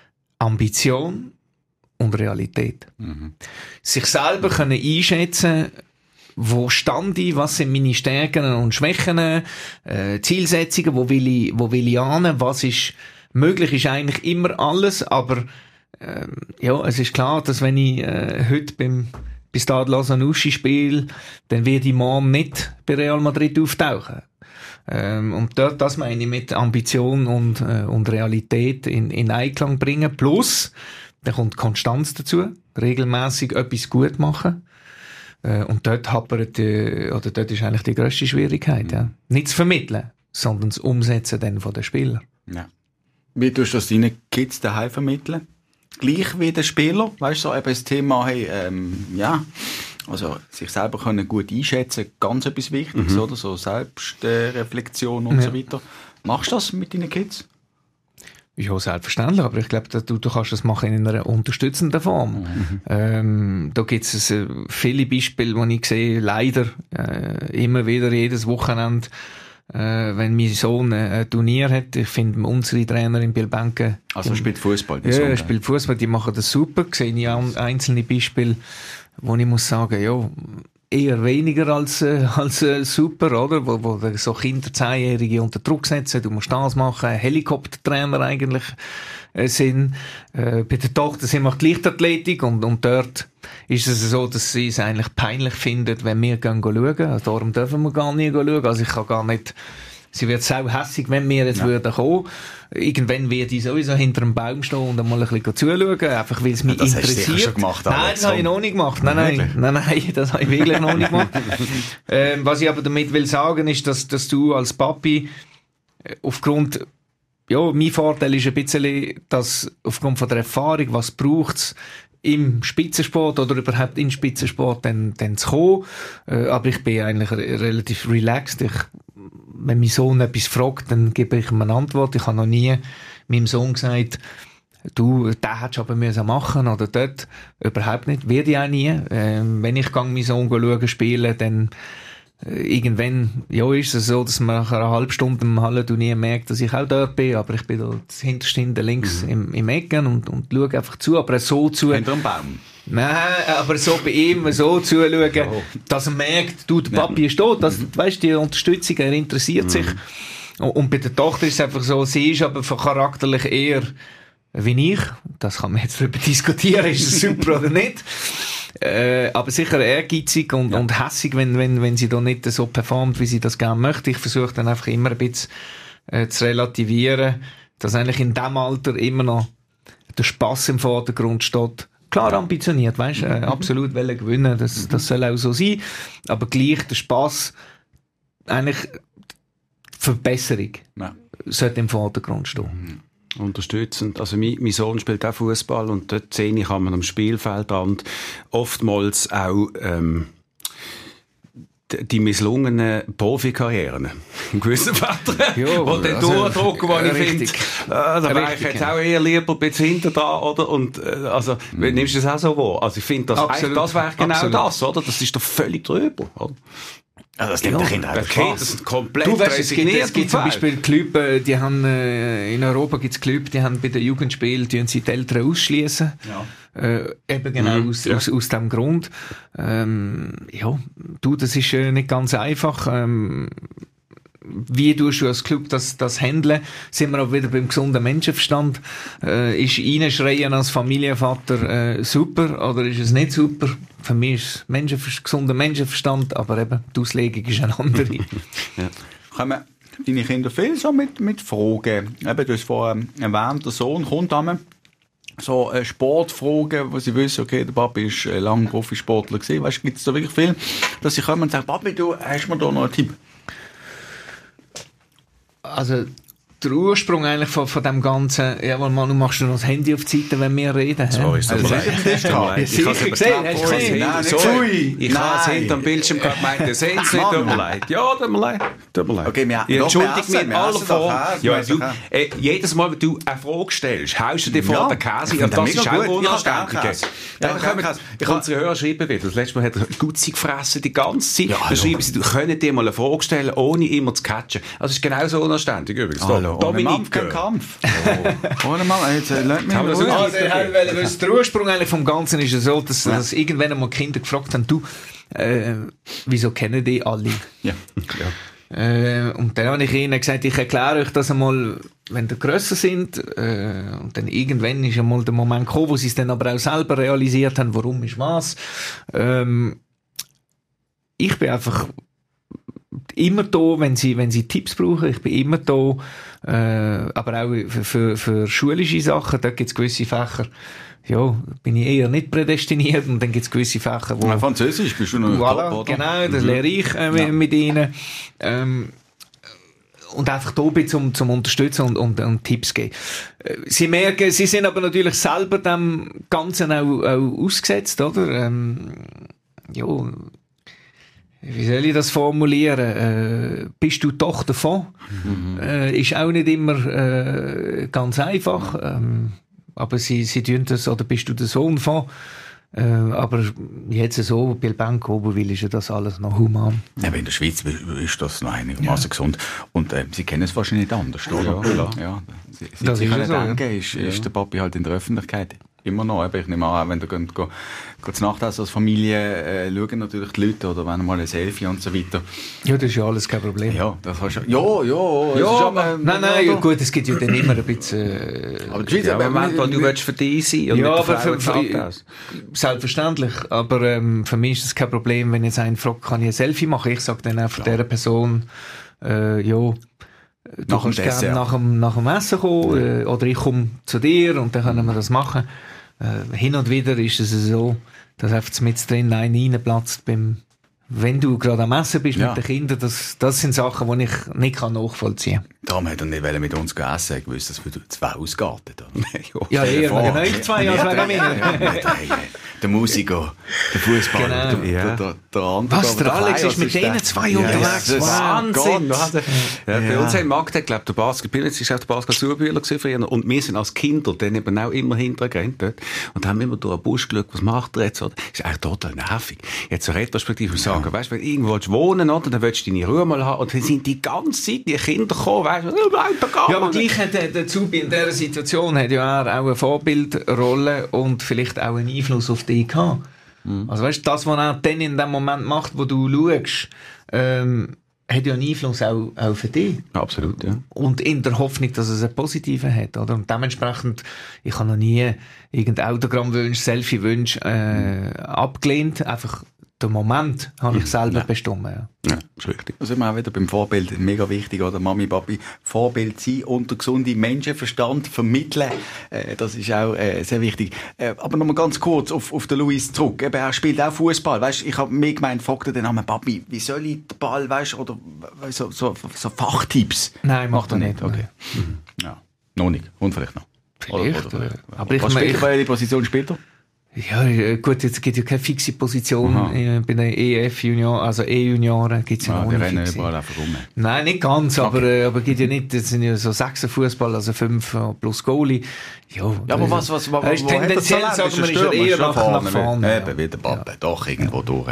Ambition und Realität. Mhm. Sich selber mhm. können einschätzen, wo stand ich, was sind meine Stärken und Schwächen, äh, Zielsetzungen, wo will ich, wo will ich hin, was ist möglich, ist eigentlich immer alles, aber äh, ja, es ist klar, dass wenn ich äh, heute beim bis Stade Lausanne spiele, dann wird ich morgen nicht bei Real Madrid auftauchen. Ähm, und dort, das meine ich mit Ambition und, äh, und Realität in, in Einklang bringen. Plus, da kommt Konstanz dazu, regelmäßig etwas gut machen. Äh, und dort hapert, äh, oder dort ist eigentlich die grösste Schwierigkeit, mhm. ja. Nicht zu vermitteln, sondern das Umsetzen dann von den Spielern. Ja. Wie tust du das deinen Kids daheim vermitteln? Gleich wie der Spieler, weißt du, so eben das Thema, hey, ähm, ja, also sich selber können gut einschätzen, ganz etwas Wichtiges, mhm. oder? So Selbstreflexion und ja. so weiter. Machst du das mit deinen Kids? Ja, selbstverständlich, aber ich glaube, du, du kannst das machen in einer unterstützenden Form. Mhm. Ähm, da gibt es äh, viele Beispiele, die ich sehe, leider äh, immer wieder jedes Wochenende, äh, wenn mein Sohn ein Turnier hat. Ich finde unsere Trainer in Bielbenken... Also er spielt Fußball? Ja, er spielt Fußball, die machen das super. Ich sehe ich einzelne Beispiele, wo ich muss sagen, ja, eher weniger als, äh, als äh, super, oder? Wo, wo so Kinder, Zehnjährige unter Druck setzen, du musst das machen, Helikoptertrainer eigentlich äh, sind. Äh, bei der Tochter sind wir die Leichtathletik und, und dort ist es so, dass sie es eigentlich peinlich findet, wenn wir gehen schauen. Also darum dürfen wir gar nicht schauen. Also ich kann gar nicht... Sie wird sau hässig, wenn wir jetzt ja. würden kommen. Irgendwann wird ich sowieso hinter einem Baum stehen und einmal ein bisschen zuschauen, einfach weil es mich ja, das interessiert. Hast du schon gemacht, nein, das habe ich noch nicht gemacht. Nein, nein, nein, nein, das habe ich wirklich noch nicht gemacht. ähm, was ich aber damit will sagen, ist, dass, dass du als Papi aufgrund, ja, mein Vorteil ist ein bisschen, dass aufgrund von der Erfahrung, was braucht's im Spitzensport oder überhaupt in Spitzensport dann, dann zu kommen. Äh, aber ich bin eigentlich re- relativ relaxed. Ich, wenn mein Sohn etwas fragt, dann gebe ich ihm eine Antwort. Ich habe noch nie meinem Sohn gesagt, du, den hättest du aber müssen machen oder dort. Überhaupt nicht. Werde ich auch nie. Ähm, wenn ich meinen Sohn schauen, spielen, dann äh, irgendwann, ja, ist es so, dass man nach einer halben Stunde im Hallenturnier merkt, dass ich auch dort bin, aber ich bin da hinterst hinten links mhm. im, im Ecken und, und schaue einfach zu, aber so zu. Hinter einem Baum. Nein, aber so bei ihm so zuschauen, oh. dass er merkt, du, der Papi ist da, dass, mhm. weißt, die Unterstützung, er interessiert mhm. sich. Und, und bei der Tochter ist es einfach so, sie ist aber von charakterlich eher wie ich. Das kann man jetzt darüber diskutieren, ist es super oder nicht. Äh, aber sicher ehrgeizig und, ja. und hässig, wenn, wenn, wenn sie da nicht so performt, wie sie das gerne möchte. Ich versuche dann einfach immer ein bisschen äh, zu relativieren, dass eigentlich in diesem Alter immer noch der Spass im Vordergrund steht. Klar ambitioniert, weißt, äh, absolut wollen gewinnen, das, das soll auch so sein, aber gleich der Spass, eigentlich Verbesserung ja. sollte im Vordergrund stehen. Unterstützend. Also mein, mein Sohn spielt auch Fußball und dort sehe ich kann man am Spielfeldrand oftmals auch ähm, die misslungenen Profikarrieren in gewissen Vätern. Ja, und den also, durchdrucken, wo ich finde, äh, da wäre ich jetzt auch eher lieber ein bisschen hinter da, oder? Und, äh, also, mhm. nimmst du das auch so wahr? Also, ich finde, das, das wäre genau Absolut. das, oder? Das ist doch völlig drüber, oder? Also das nimmt ja, der Kinder einfach Spaß. Das ist komplett du weißt, es gibt, es gibt zum Beispiel Clubs, die haben, äh, in Europa gibt es Clubs, die haben bei den Jugendspielen, die sie die Eltern ausschließen. Ja. Äh, eben genau mhm, aus, ja. aus, aus dem Grund. Ähm, ja, du, das ist äh, nicht ganz einfach. Ähm, wie tust du als Club das, das handeln? Sind wir auch wieder beim gesunden Menschenverstand? Äh, ist reinschreien als Familienvater äh, super oder ist es nicht super? Für mich ist es Menschenver- gesunder Menschenverstand, aber eben die Auslegung ist eine andere. ja. Kommen deine Kinder viel so mit, mit Fragen? Eben, du hast vorhin erwähnt, der Sohn kommt einmal so äh, Sportfragen, wo sie wissen, okay, der Papi ist äh, lange Profisportler gewesen. Weißt du, gibt es da wirklich viel, dass sie kommen und sagen, Papi, du, hast mir da noch einen Tipp? Also, der Ursprung eigentlich von, von dem Ganzen, ja, weil Manu, machst du noch das Handy auf die Seite, wenn wir reden. So ist das. Also, Ich habe es sicher gesehen, hast du gesehen? Nein, so, nicht ich habe es Nein. hinterm Bildschirm gerade gemeint, ihr seht es nicht, tut mir leid. Ja, tut mir leid. Tut mir leid. Okay, wir- ich doch, entschuldige wir mich essen, in wir aller essen doch Form. Käse, Ja, wir du, essen Käse. äh, jedes Mal, wenn du eine Frage stellst, haust du dir vor Ja, den Käse. ich Und finde das den ist mega auch gut. Ich habe unanständig. gerne Käse. Ja, Ich dann habe kommen gerne Käse. Ich habe- unsere Hörer schreiben wieder. Das letzte Mal hat er Gutzi gefressen, die ganze Zeit. Ja, Dann hallo. schreiben sie, du könntest dir mal eine Frage stellen, ohne immer zu catchen. Also, das ist genauso unanständig übrigens. Hallo, ohne Dominik, Mampf kein Kampf. Ohne Mampf, jetzt äh, lasst mich Haben wir in das Ruhe. nicht- Also, weil, weil, weil der Ursprung eigentlich vom Ganzen ist ja so, dass, Ja. dass irgendwann einmal Kinder gefragt haben, du, äh, wieso kennen die alle? Ja. Äh, und dann habe ich ihnen gesagt, ich erkläre euch das einmal, wenn ihr grösser sind, äh, und dann irgendwann ist einmal der Moment gekommen, wo sie es dann aber auch selber realisiert haben, warum ist was. Ähm, ich bin einfach immer da, wenn sie, wenn sie Tipps brauchen, ich bin immer da, äh, aber auch für, für, für schulische Sachen, da gibt es gewisse Fächer, ja, bin ich eher nicht prädestiniert, und dann gibt es gewisse Fächer, wo... Ja, Französisch bist du noch Voilà, top, oder? genau, das lehre ich äh, mit, Ja. mit ihnen. Ähm, und einfach da bin zum, zum Unterstützen und, und, und Tipps geben. Äh, Sie merken, sie sind aber natürlich selber dem Ganzen auch, auch ausgesetzt, oder? Ähm, ja, wie soll ich das formulieren? Äh, bist du Tochter von? Mhm. Äh, ist auch nicht immer äh, ganz einfach. Ähm, aber sie, sie tun das, oder bist du der Sohn von? Äh, aber jetzt so, bei Bank Oberwil ist ja das alles noch human. Ja, aber in der Schweiz ist das noch einigermaßen gesund. Und äh, Sie kennen es wahrscheinlich nicht anders, oder? Ja, klar. Ja, Sie, Sie, Das Sie ist können ja so, denken, ist, ist der Papi halt in der Öffentlichkeit immer noch. Aber ich nehme an, wenn du gehst, go, go zu Nacht als Familie äh, schauen natürlich die Leute, oder wenn mal ein Selfie und so weiter. Ja, das ist ja alles kein Problem. Ja, das hast du ja. Ja, ja. Ja, es ist aber, nein, nein, ja, gut, es gibt ja dann immer ein bisschen... Äh, Aber die Schweiz, Ja, aber Moment, weil du willst für dich sein und Ja, mit aber der Frau für- für- Tag aus. Selbstverständlich, aber ähm, für mich ist es kein Problem, wenn jetzt ein fragt, kann ich ein Selfie machen? Ich sage dann auch von dieser Person, äh, ja, du Nach dem kannst gerne Dessert. nach dem, nach dem Essen kommen, äh, oder ich komme zu dir und dann können wir das machen. Äh, hin und wieder ist es so, dass einfach mit drin ein reinplatzt beim, wenn du gerade am Essen bist Ja. mit den Kindern, das, das sind Sachen, die ich nicht kann nachvollziehen kann. Darum hat er nicht wollen mit uns essen, er gewusst, dass wir zwei ausgarten. Ja, eher vor. wegen euch zwei als wegen mir. Ja, nicht, hey, der Musiker, der Fußballer, Genau. der, Ja. der, der, der andere. Was, aber der Alex Kleine ist mit denen zwei Ja, unterwegs? Jesus Wahnsinn! Gott. Ja, bei Ja. uns in Magd hat, glaube der Basketball, jetzt ist auch der Basketball-Zubühler früher, und wir sind als Kinder dann eben auch immer hintergegangen dort und haben immer durch den Busch geschaut, was macht er jetzt, oder? Das ist eigentlich total nervig. Jetzt so retrospektiv sagen, weißt du, wenn du irgendwo willst wohnen, oder, dann willst du deine Ruhe mal haben, und dann sind die ganze Zeit die Kinder gekommen, weißt du, oh, bleib da gar Ja, aber nicht. gleich hat der, der Zubi in dieser Situation hat ja auch eine Vorbildrolle und vielleicht auch einen Einfluss auf dich gehabt. Also weißt du, das, was er dann in dem Moment macht, wo du schaust, ähm, hat ja einen Einfluss auch, auch für dich. Absolut, ja. Und in der Hoffnung, dass es einen positiven hat, oder? Und dementsprechend, ich habe noch nie irgendein Autogrammwunsch, Selfie-Wunsch äh, abgelehnt. Einfach den Moment habe ich selber bestimmt. Ja. Ja, ist richtig. Da sind wir auch wieder beim Vorbild, mega wichtig, oder? Mami, Papi, Vorbild sein und der gesunde Menschenverstand vermitteln, äh, das ist auch äh, sehr wichtig. Äh, aber nochmal ganz kurz auf, auf den Luis zurück. Eben, er spielt auch Fußball, weißt? Ich habe mir gemeint, fragt er den Namen Papi, wie soll ich den Ball, weißt? Oder weißt, so, so, so Fachtipps? Nein, macht er nicht. Okay. Mhm. Ja, noch nicht. Und vielleicht noch. Vielleicht, Oder, oder, äh, aber ich Was meine, spielt ich- er, welche Position spielt er? Ja, äh, gut, jetzt gibt es ja keine fixe Position Aha. äh, bei den E F Junior, also E-Junioren gibt es ja Ah, noch die nicht rennen fixe. überall einfach rum. Nein, nicht ganz, aber, äh, aber gibt ja nicht, das sind ja so sechs Fußball, also fünf äh, plus Goalie. Ja, Ja, aber was, was, was, er ist wo hat er tendenziell, Talent? sagen Ist wir, er ist er Stürmer? eher Ist er nach, nach vorne. Eben, wie der Papa, doch, irgendwo durch.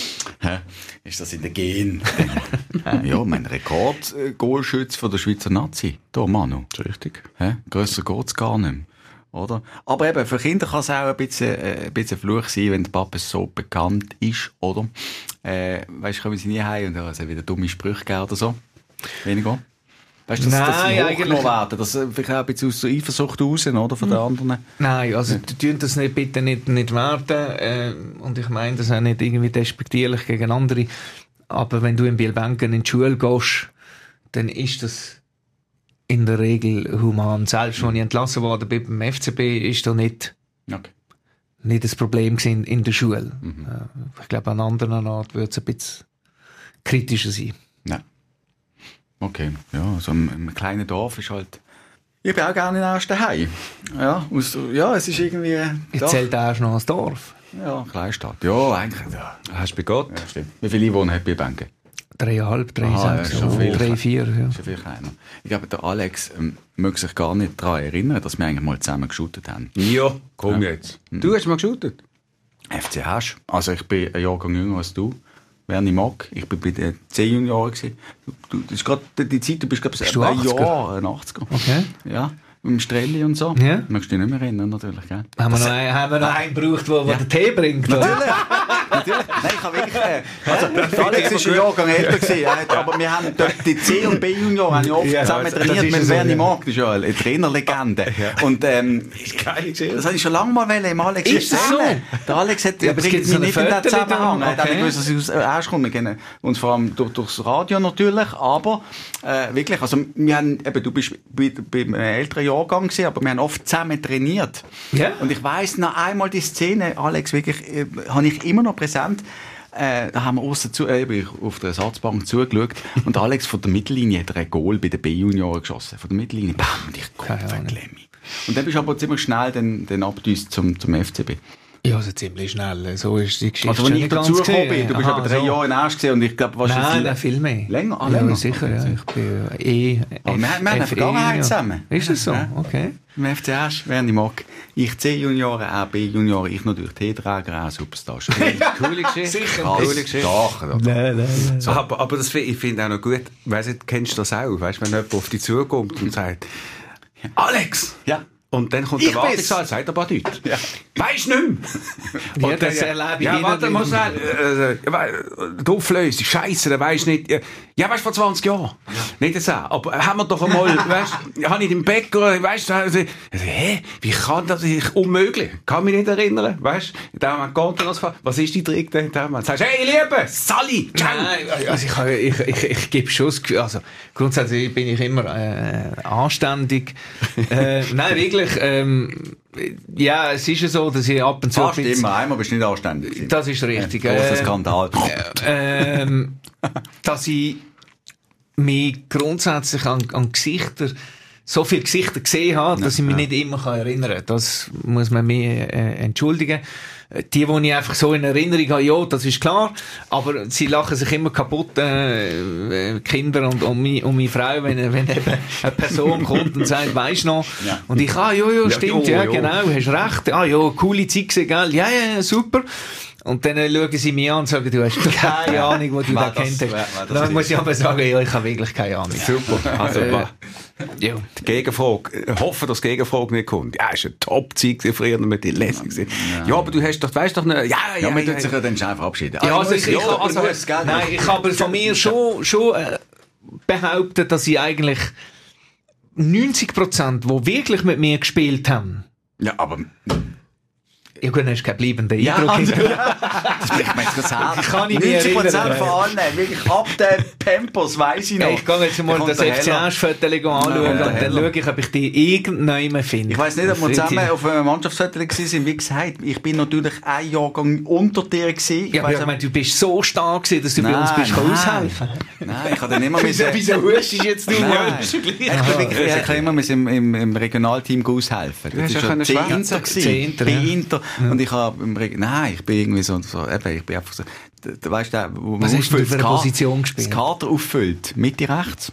Hä? Ist das in den Gen? Ja, mein Rekord-Goalschütz von der Schweizer Nazi. Da, Manu. Das ist richtig. Hä? Grösser geht's gar nicht mehr. Oder? Aber eben, für Kinder kann es auch ein bisschen, äh, ein bisschen Fluch sein, wenn der Papa so bekannt ist, oder? Äh, weißt du, kommen sie nie heim und ja, es hat wieder dumme Sprüche gegeben oder so. Weniger. Weißt du, dass, dass Nein, sie eigentlich- hochgenommen werden, dass äh, vielleicht auch ein bisschen aus der Eifersucht raus, oder? Von den anderen. Nein, also ja. tun das nicht, bitte nicht, nicht werden. Äh, und ich meine das auch nicht irgendwie despektierlich gegen andere. Aber wenn du in Bielbenken in die Schule gehst, dann ist das in der Regel human. Selbst als ich entlassen worden bin beim F C B, ist da nicht, Okay. nicht das Problem gewesen in der Schule. Äh, ich glaube, an anderen Art würde es ein bisschen kritischer sein. Ja. Okay, ja, so im, im kleinen Dorf ist halt... Ich bin auch gerne in erst daheim. Ja, aus, ja, es ist irgendwie... Ich zähle da erst noch als Dorf. Ja, Kleinstadt. Ja, eigentlich. Ja. Hast du bei Gott? Ja, stimmt. Wie viele Einwohner hat Bierbanken? Dreieinhalb, drei, Aha, sechs, ja, schon viel. drei, vier. Ja. Schon viel kleiner. Ich glaube, der Alex ähm, mag sich gar nicht daran erinnern, dass wir eigentlich mal zusammen geshootet haben. Ja, komm ja. jetzt. Du hast mal geshootet? F C Hasch. Also ich bin ein Jahrgang jünger als du. Wer nicht mag. Ich bin bei den C-Junioren gewesen. Du, das ist gerade die Zeit, du bist glaube ich ein Jahr, ein achtziger. Okay. Ja, mit dem Strelli und so. Ja. Magst du dich nicht mehr erinnern, natürlich, gell? Haben wir noch einen, haben wir noch einen gebraucht, der, der ja. den Tee bringt? Natürlich. Natürlich. Nein, ich habe wirklich, äh, also, der Alex ist ein Jahrgang älter gewesen, aber wir haben dort die C- und B-Junioren haben ja oft ja, zusammen also, trainiert mit Werni so, Mark, das ist ja eine Trainerlegende. Ja. Und, ähm, das habe ich schon lange mal im Alex erzählen. So? Der Alex hat, ja, bringt mich so nicht in den Zusammenhang. Er hat gewusst, dass ich aus Erschkunden kenne. Und vor allem durch, durchs Radio natürlich, aber, äh, wirklich, also, wir haben, eben, du bist bei, beim älteren Jahrgang gewesen, aber wir haben oft zusammen trainiert. Ja. Und ich weiss noch einmal die Szene, Alex, wirklich, äh, habe ich immer noch präsent. Äh, da haben wir aussen zu, äh, auf der Ersatzbank zugeschaut und Alex von der Mittellinie hat ein Goal bei den B-Junioren geschossen. Von der Mittellinie, bam, und ich Kopfklemmi. Und dann bist du aber ziemlich schnell dann, dann abgedüst zum, zum F C B. Ja, also ziemlich schnell. So ist die Geschichte. Also, als ich dazu gekommen bin, du bist Aha, aber drei so. Jahre in Erst gesehen und ich glaube, was Nein, nein, viel mehr. Länger? Ah, ja, länger? sicher, ja. Ich bin eh... Aber wir, wir haben eine Vergangenheit zusammen. Ist das so? Okay. Im F C Erst, wer nicht mag. Ich C-Junioren, auch B-Junioren, ich natürlich T-Träger, auch Superstar. Coole Geschichte. Sicher. Coole Geschichte. Nein, nein, nein. So, aber, aber das, ich finde auch noch gut, weißt du, kennst du das auch? Weißt du, wenn jemand auf dich zukommt und sagt, Alex! Ja. Und dann kommt ich der Wartungssaal, sagt aber Deutsch. Ja. Weisst nicht mehr. Ja, das erlebe ich ja, warte, muss schnell. Äh, du flößt, Scheiße, der weisst nicht. Ja, weißt du, vor zwanzig Jahren. Ja. Nicht so. Aber haben wir doch einmal, weißt du, habe ich den Bäcker, weißt du, also, hä, wie kann das? Ich, unmöglich. Kann mich nicht erinnern, weißt du. Da haben wir Kontenance gefragt. Was ist die Trick denn? Da haben wir gesagt, hey, Liebe, Sally, ciao. Nein, also ich, ich, ich, ich, ich gebe schon das Gefühl, also grundsätzlich bin ich immer äh, anständig. äh, nein, wirklich. Ähm, ja, es ist ja so, dass ich ab und zu... Fast immer, einmal bist du nicht anständig. Das ist richtig. Ja, großer Skandal. Äh, ähm, dass ich mich grundsätzlich an, an Gesichter, so viele Gesichter gesehen habe, dass ja, ich mich ja. nicht immer kann erinnern kann. Das muss man mir äh, entschuldigen. Die, die ich einfach so in Erinnerung habe, ja, das ist klar, aber sie lachen sich immer kaputt, äh, Kinder und, und, meine, und meine Frau, wenn, wenn eben eine Person kommt und sagt, weisst du noch? Ja. Und ich, ah, ja, ja, stimmt, ja, ja, ja, genau, hast recht, ah, ja, coole Zeit gewesen, gell, ja, ja, super. Und dann äh, schauen sie mich an und sagen, du hast keine Ahnung, wo du da kennt hast. Dann muss ich aber sagen, ja, ich habe wirklich keine Ahnung. Super. Also, äh, ja. Die Gegenfrage, ich hoffe, dass die Gegenfrage nicht kommt. Ja, ist eine Top-Zeit früher mit den Lässig. Ja. ja, aber du hast doch, weißt doch nicht, ja, ja, ja. Man ja, tut sich ja dann schon verabschieden. Ja, also, ich, ich, also, also nein, ich habe von mir schon, schon äh, behauptet, dass ich eigentlich neunzig Prozent, die wirklich mit mir gespielt haben. Ja, aber... Ja gut, dann hast du keinen bleibenden ja, Eindruck. Also, das bleibt mir interessant. Kann ich neunzig Prozent von allen, wirklich ab den Tempos, weiss ich noch. Ja, ich gehe jetzt mal das F C Asch-Foto anschauen no, und dann schaue ich, ob ich die irgendjemand finde. Ich weiss nicht, ob wir zusammen auf einem Mannschaftsfoto waren. Wie gesagt, ich bin natürlich ein Jahrgang unter dir gewesen. Ja, aber ich meine, du bist so stark gewesen, dass du nein, bei uns bist nein. aushelfen. Nein, ich habe dann immer müssen... Wieso hörst du jetzt du? Nein, ich bin wirklich, ich habe immer im, im, im Regionalteam aushelfen. Das war schon C-Inter gewesen. B-Inter. Ja. Und ich habe im Reg- Nein, ich bin irgendwie so, so eben, ich bin einfach so, du weißt du, wo man was hast du für eine Position gespielt? Das Kader auffüllt, Mitte rechts.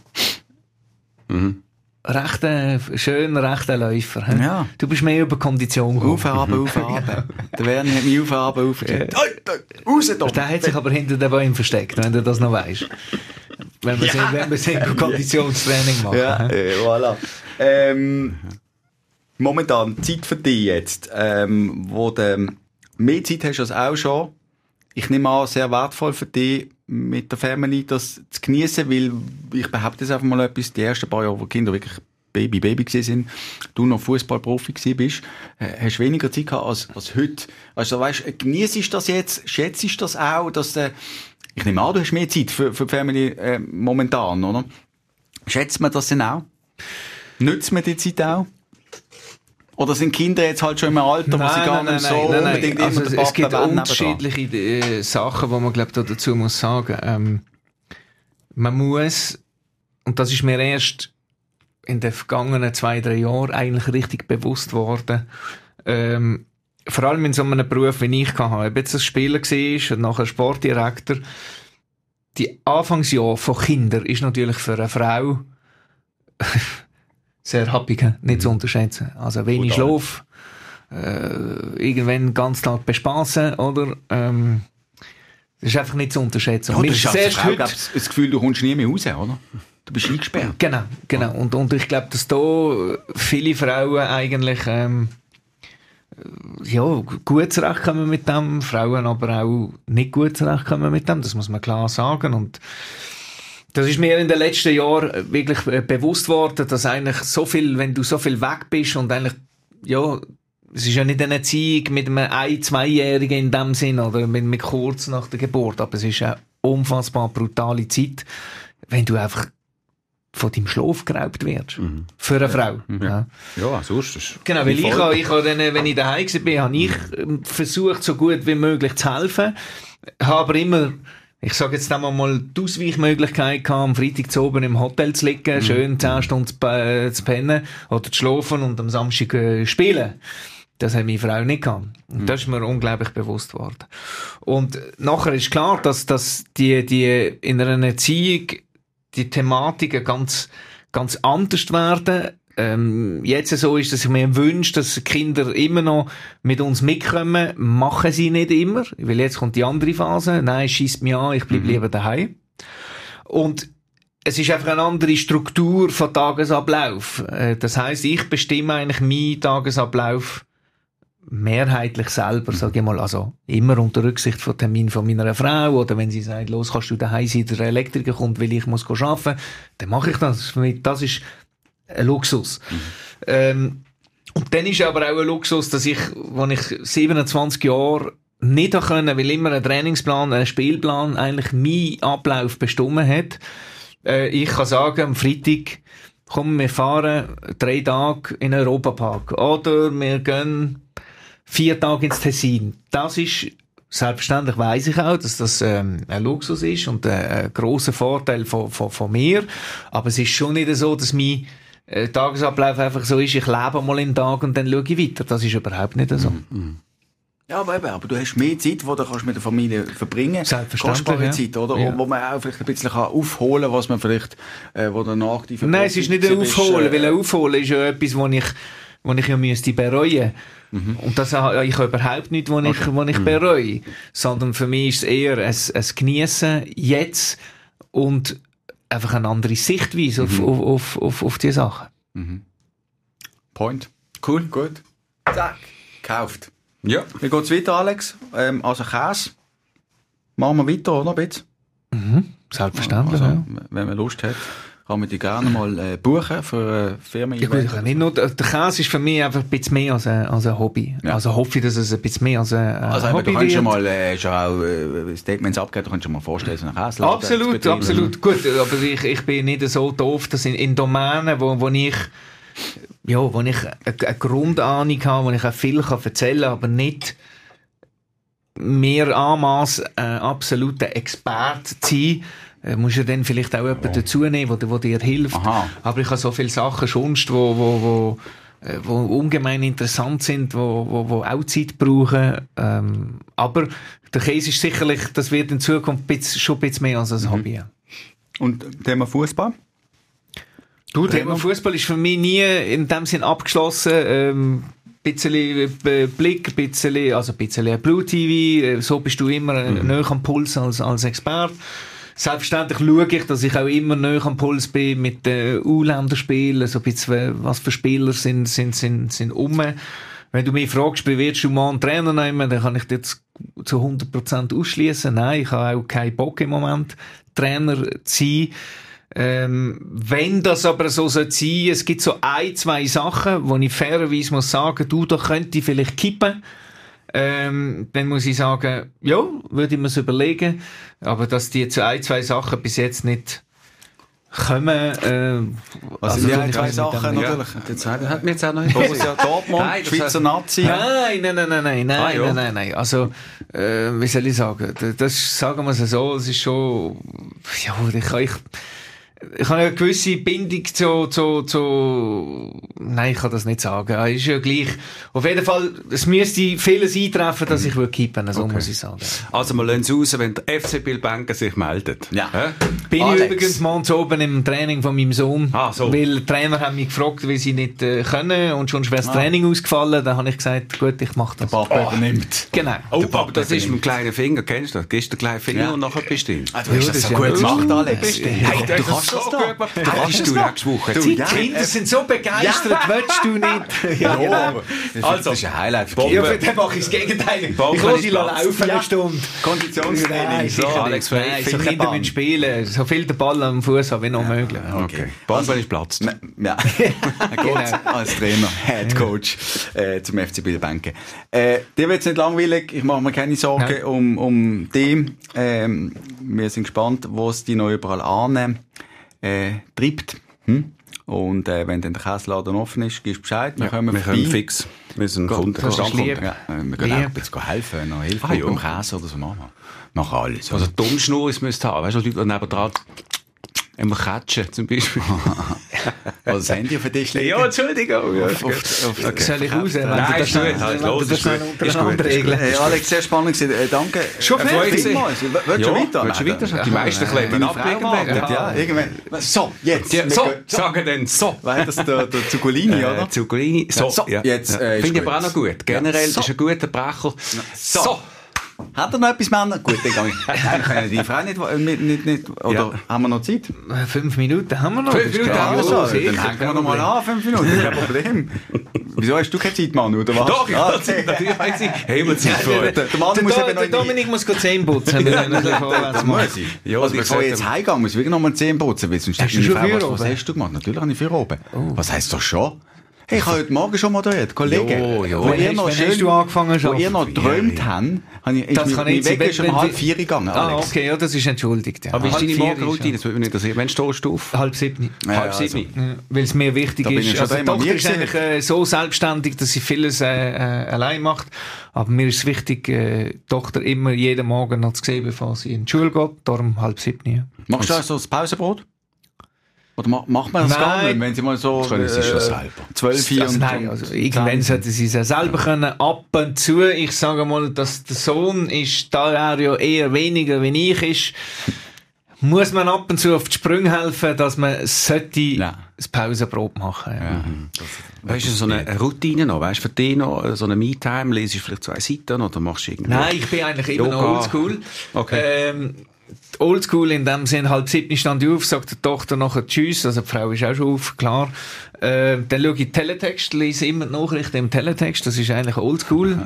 Mhm. Rechter, schön rechter Läufer. He? Ja. Du bist mehr über Kondition gekommen. Aufhaben, aufhaben. Der Werni hat mich aufhaben, aufhaben. Raus da! Der hat sich aber hinter den Bäumen versteckt, wenn du das noch weißt. Wenn wir ja. wenn wir sehen, Konditionstraining machen. Ja, äh, voilà. Ähm, momentan, Zeit für dich jetzt, ähm, wo du mehr Zeit hast als auch schon. Ich nehme an, sehr wertvoll für dich, mit der Family das zu genießen, weil ich behaupte jetzt einfach mal etwas, die ersten paar Jahre, wo die Kinder wirklich Baby, Baby gewesen sind, du noch Fußballprofi gewesen bist, hast weniger Zeit gehabt als, als heute. Also weißt, genießt du das jetzt, schätzt du das auch, dass du, ich nehme an, du hast mehr Zeit für, für die Family äh, momentan, oder? Schätzt man das denn auch? Nützt man die Zeit auch? Oder sind Kinder jetzt halt schon im Alter, wo sie gar nein, nicht nein, so nein, unbedingt nein. Also immer es gibt unterschiedliche äh, Sachen, die man glaub, da dazu muss sagen. Ähm, man muss und das ist mir erst in den vergangenen zwei, drei Jahren eigentlich richtig bewusst worden, ähm, vor allem in so einem Beruf, wie ich hatte, ob jetzt ein Spieler war und nachher Sportdirektor, die Anfangsjahre von Kindern ist natürlich für eine Frau sehr happig, nicht zu unterschätzen. Also wenig Schlaf, äh, irgendwann den ganzen Tag bespassen, oder? Ähm, das ist einfach nicht zu unterschätzen. Ja, und du hast erst Frau, das Gefühl, du kommst nie mehr raus, oder? Du bist eingesperrt. Genau, genau. Und, und ich glaube, dass da viele Frauen eigentlich ähm, ja, gut zurechtkommen mit dem, Frauen aber auch nicht gut zurechtkommen mit dem, das muss man klar sagen. Und das ist mir in den letzten Jahren wirklich bewusst worden, dass eigentlich so viel, wenn du so viel weg bist und eigentlich, ja, es ist ja nicht eine Erziehung mit einem ein-, zweijährigen in dem Sinn oder mit, mit kurz nach der Geburt, aber es ist eine unfassbar brutale Zeit, wenn du einfach von deinem Schlaf geraubt wirst. Mhm. Für eine Frau. Ja, ja. ja so ist es. Genau, weil ich, habe, ich habe dann, wenn ich daheim war, habe ich versucht, so gut wie möglich zu helfen. Habe aber immer, ich sage jetzt einmal, die Ausweichmöglichkeit gehabt, am Freitag zu oben im Hotel zu liegen, mhm. schön zehn Stunden zu, äh, zu pennen oder zu schlafen und am Samstag äh, spielen. Das hat meine Frau nicht gehabt. Und mhm. das ist mir unglaublich bewusst geworden. Und nachher ist klar, dass, dass die, die in einer Erziehung die Thematiken ganz, ganz anders werden. Ähm, jetzt so ist, dass ich mir wünsche, dass Kinder immer noch mit uns mitkommen. Machen sie nicht immer, weil jetzt kommt die andere Phase. Nein, schiesst mich an, ich bleib mhm. lieber daheim. Und es ist einfach eine andere Struktur von Tagesablauf. Äh, das heisst, ich bestimme eigentlich meinen Tagesablauf mehrheitlich selber, sage ich mal, also immer unter Rücksicht von Termin von meiner Frau, oder wenn sie sagt, los, kannst du daheim sein, der Elektriker kommt, weil ich muss arbeiten, dann mache ich das. Das ist ein Luxus. Mhm. Ähm, und dann ist aber auch ein Luxus, dass ich, als ich siebenundzwanzig Jahre nicht können, weil immer ein Trainingsplan, ein Spielplan eigentlich meinen Ablauf bestimmt hat, äh, ich kann sagen, am Freitag, komm, wir fahren drei Tage in den Europapark, oder wir gehen vier Tage ins Tessin. Das ist, selbstverständlich weiss ich auch, dass das ähm, ein Luxus ist und äh, ein grosser Vorteil von, von, von mir. Aber es ist schon nicht so, dass mein äh, Tagesablauf einfach so ist, ich lebe mal einen Tag und dann schaue ich weiter. Das ist überhaupt nicht so. Mhm. Ja, aber, eben, aber du hast mehr Zeit, die du kannst mit der Familie verbringen kannst. Selbstverständlich, ja. Zeit, oder? Ja. Wo man auch vielleicht ein bisschen aufholen kann, was man vielleicht, äh, wo danach die Nein, es ist nicht ein Aufholen, äh, weil ein Aufholen ist ja etwas, wo ich, wo ich ja müsste bereuen. Mhm. Und das habe ich überhaupt nicht, was ich, okay. ich bereue. Sondern für mich ist es eher ein, ein Geniessen jetzt und einfach eine andere Sichtweise mhm. auf, auf, auf, auf die Sachen. Mhm. Point. Cool, gut. Zack. Gekauft. Ja. Wie geht's weiter, Alex? Ähm, also Käse. Machen wir weiter, oder? Bitte? Mhm. Selbstverständlich, also, ja. Wenn man Lust hat, kann man die gerne mal äh, buchen für äh, Firmen. Ja, gut, nicht nur, der Käse ist für mich einfach ein bisschen mehr als ein, als ein Hobby. Ja. Also hoffe ich, dass es ein bisschen mehr als ein also, Hobby du kannst wird. Schon mal äh, schon auch äh, Statements abgeben, du kannst dir mal vorstellen, so einen Käseladen Absolut, absolut. Gut, aber ich, ich bin nicht so doof, dass in, in Domänen, wo, wo ich ja, wo ich eine, eine Grundahnung habe, wo ich auch viel kann erzählen kann, aber nicht mehr anmaß äh, absoluter Experte zu sein, äh, musst du dann vielleicht auch jemanden oh. dazu nehmen, der dir hilft. Aha. Aber ich habe so viele Sachen sonst, wo, wo, wo, äh, wo ungemein interessant sind, wo, wo, wo auch Zeit brauchen. Ähm, aber der Käse ist sicherlich, das wird in Zukunft ein bisschen, schon ein bisschen mehr als ein mhm. Hobby. Und Thema Fußball? Du, Thema Fußball ist für mich nie in dem Sinn abgeschlossen. Ähm, bisschen Blick, ein bisschen, also ein bisschen Blue T V, so bist du immer mhm. näher am Puls als, als Experte. Selbstverständlich schaue ich, dass ich auch immer näher am Puls bin mit den U-Länderspielen, so ein bisschen, was für Spieler sind, sind, sind, sind um. Wenn du mich fragst, wie willst du mal einen Trainer nehmen, dann kann ich das zu hundert Prozent ausschließen. Nein, ich habe auch keinen Bock im Moment, Trainer zu sein. Ähm, wenn das aber so sein soll, es gibt so ein, zwei Sachen, wo ich fairerweise muss sagen, du, da könnte ich vielleicht kippen. Ähm, dann muss ich sagen, ja, würde ich mir's überlegen. Aber dass die zu ein, zwei Sachen bis jetzt nicht kommen, äh, also, also die zwei Sachen natürlich. Das hat mir jetzt auch noch nicht Borussia Dortmund, Schweizer Nazi. Nein, nein, nein, nein, nein, nein, ah, ja. nein, nein, nein. Also, äh, wie soll ich sagen? Das, sagen wir es so, es ist schon, ja, ich, ich ich habe eine gewisse Bindung zu, zu, zu, nein, ich kann das nicht sagen. Ist ja gleich. Auf jeden Fall, es müsste vieles eintreffen, dass ich kippen würde, so Okay. muss ich sagen. Also, wir lassen es raus, wenn der F C Bilbenken sich meldet. Ja. Hä? Bin Alex. ich übrigens morgens oben im Training von meinem Sohn. Ah, so. Weil die Trainer haben mich gefragt, wie sie nicht äh, können und schon wäre das Ah. Training ausgefallen. Dann habe ich gesagt, gut, ich mache das. Papa übernimmt. Genau. Oh, aber das ist mit dem kleinen Finger, kennst du das? Gibst du den kleinen Finger Ja. und nachher bist du drin. Ah, du hast Ja, das das so ist ja gut gemacht, lustig. Alex. Ja. Hey, Du du kannst kannst so das gut doch. gemacht. Du Das kannst hast das du doch. nächste Woche. Du, Die ja, Kinder äh, sind so begeistert, willst du nicht? Ja, genau. Also, das ist ein Highlight für Bombe. Ja, für den mache ich das Gegenteil. Bombe Ich lasse ist sie Platz. laufen Ja. eine Stunde. Konditionstraining. Nein, So, sicher Alex nicht. Frey, Nein, so Fingerband. Kinder müssen spielen. So viel der Ball am Fuß haben wie noch möglich. Okay. Bombe ist platzt. Ja, er geht als Trainer, Head Coach äh, zum F C Bilbenken. Äh, dir wird es nicht langweilig, ich mache mir keine Sorgen Nein. um, um dich. Ähm, wir sind gespannt, wo es dich noch überall an äh, treibt. Hm? Und äh, wenn dann der Käseladen offen ist, gibst du Bescheid, wir kommen Wir vorbei. können fix. Wir sind Kunden. das ist Stammkunden. lieb. Ja, äh, wir können Lieb. auch ein bisschen helfen, noch Hilfe Ah, ja. beim Käse oder so machen. Machen alles. Also Dummschnur ist müsste haben. Weißt du, Leute, die nebendran immer catchen, zum Beispiel. Also das Handy auf den Tisch legen. Entschuldigung. Ja, Auf, auf, auf, okay. Soll ich raus? Wenn Nein, du ist das gut. schnell- Halt, wenn los, du das ist schnell gut. untereinander Ist gut, ist regeln. Hey Alex, sehr spannend gewesen. Äh, danke. Schon Äh, fertig? vielmals. Willst du Ja, schon weiter? willst du weiter? Die meisten klemmen Deine ab Frau irgendwann. wartet, ja. Irgendwann. So, jetzt. Ja, Wir so, gehen- sagen dann so. War das der, der Zuccolini, Äh, oder? Zuccolini. So, So, ja. jetzt, Ja. äh, ist Finde ich gut. aber auch noch gut. Generell Ja, so. ist ein guter Brecher. So. So. Hat er noch etwas, Männer? Gut, dann gehe ich. Nein, können die Frau nicht, nicht, nicht, nicht oder Ja. haben wir noch Zeit? Äh, Fünf Minuten haben wir noch. Fünf Das ist Minuten kein- haben wir Ja, noch. Also, sicher, dann hängen wir kein noch mal Problem. an, fünf Minuten, kein Problem. Wieso hast du keine Zeit, Manu, oder was? Doch, ich Ah, habe Zeit. Natürlich habe ich Zeit. Haben wir Zeit für Der, euch. der Manu Der, muss Do- eben noch der in die- Dominik muss die Zähne putzen. Wir müssen ein bisschen vorwärts Das machen. muss ich. Ja, also wie bevor ich gesagt, jetzt heimgehe, muss ich wirklich noch mal Zähne putzen, weil sonst Hast du meine schon Frau, Feuer was, was oben? hast du gemacht? Natürlich habe ich Feuer oben. Was heisst das schon? Hey, ich habe heute Morgen schon moderiert, Kollegen. Jo, jo. Wo Wann ihr hast- noch wann schön, hast du angefangen zu wo ihr noch arbeiten? geträumt Ja, habt, habe ich, ist Das mein, kann mein ich Weg jetzt- ist um wenn- halb wenn- vier gegangen, Ah, Alex. okay, ja, das ist entschuldigt. Ja. Aber wie ist Halb deine vier Morgenroutine? Das würde mich nicht interessieren. Wann stehst du auf? Halb sieben. Ja, Halb also. sieben. Ja, weil es mir wichtig Da bin ich ist. schon Also die dreimal Tochter mir ist gewesen. eigentlich äh, so selbstständig, dass sie vieles äh, äh, allein macht. Aber mir ist es wichtig, äh, die Tochter immer jeden Morgen noch zu sehen, bevor sie in die Schule geht. Darum halb sieben. Ja. Machst du auch so das Pausenbrot? Oder ma- macht man das gar Nein. nicht, wenn sie mal so Können sie schon selber. zwölf, vier Also, nein, also irgendwann sollte sie es ja selber können. Ab und zu, ich sage mal, dass der Sohn ist, da er ja eher weniger wie ich ist, muss man ab und zu auf die Sprünge helfen, dass man sollte Ja. das Pausenbrot machen. Ja. Ja. Weißt du, so eine eine Routine noch? Weißt du, für dich noch so eine Me-Time? Lesest du vielleicht zwei Seiten oder machst du irgendwie? Nein, ich bin eigentlich immer noch Yoga. oldschool. Okay. Ähm, oldschool in dem Sinn, halb sieben stand ich auf, sagt die Tochter nachher Tschüss, also die Frau ist auch schon auf, klar. Ähm, dann schaue ich Teletext, lese immer die Nachrichten im Teletext, das ist eigentlich oldschool.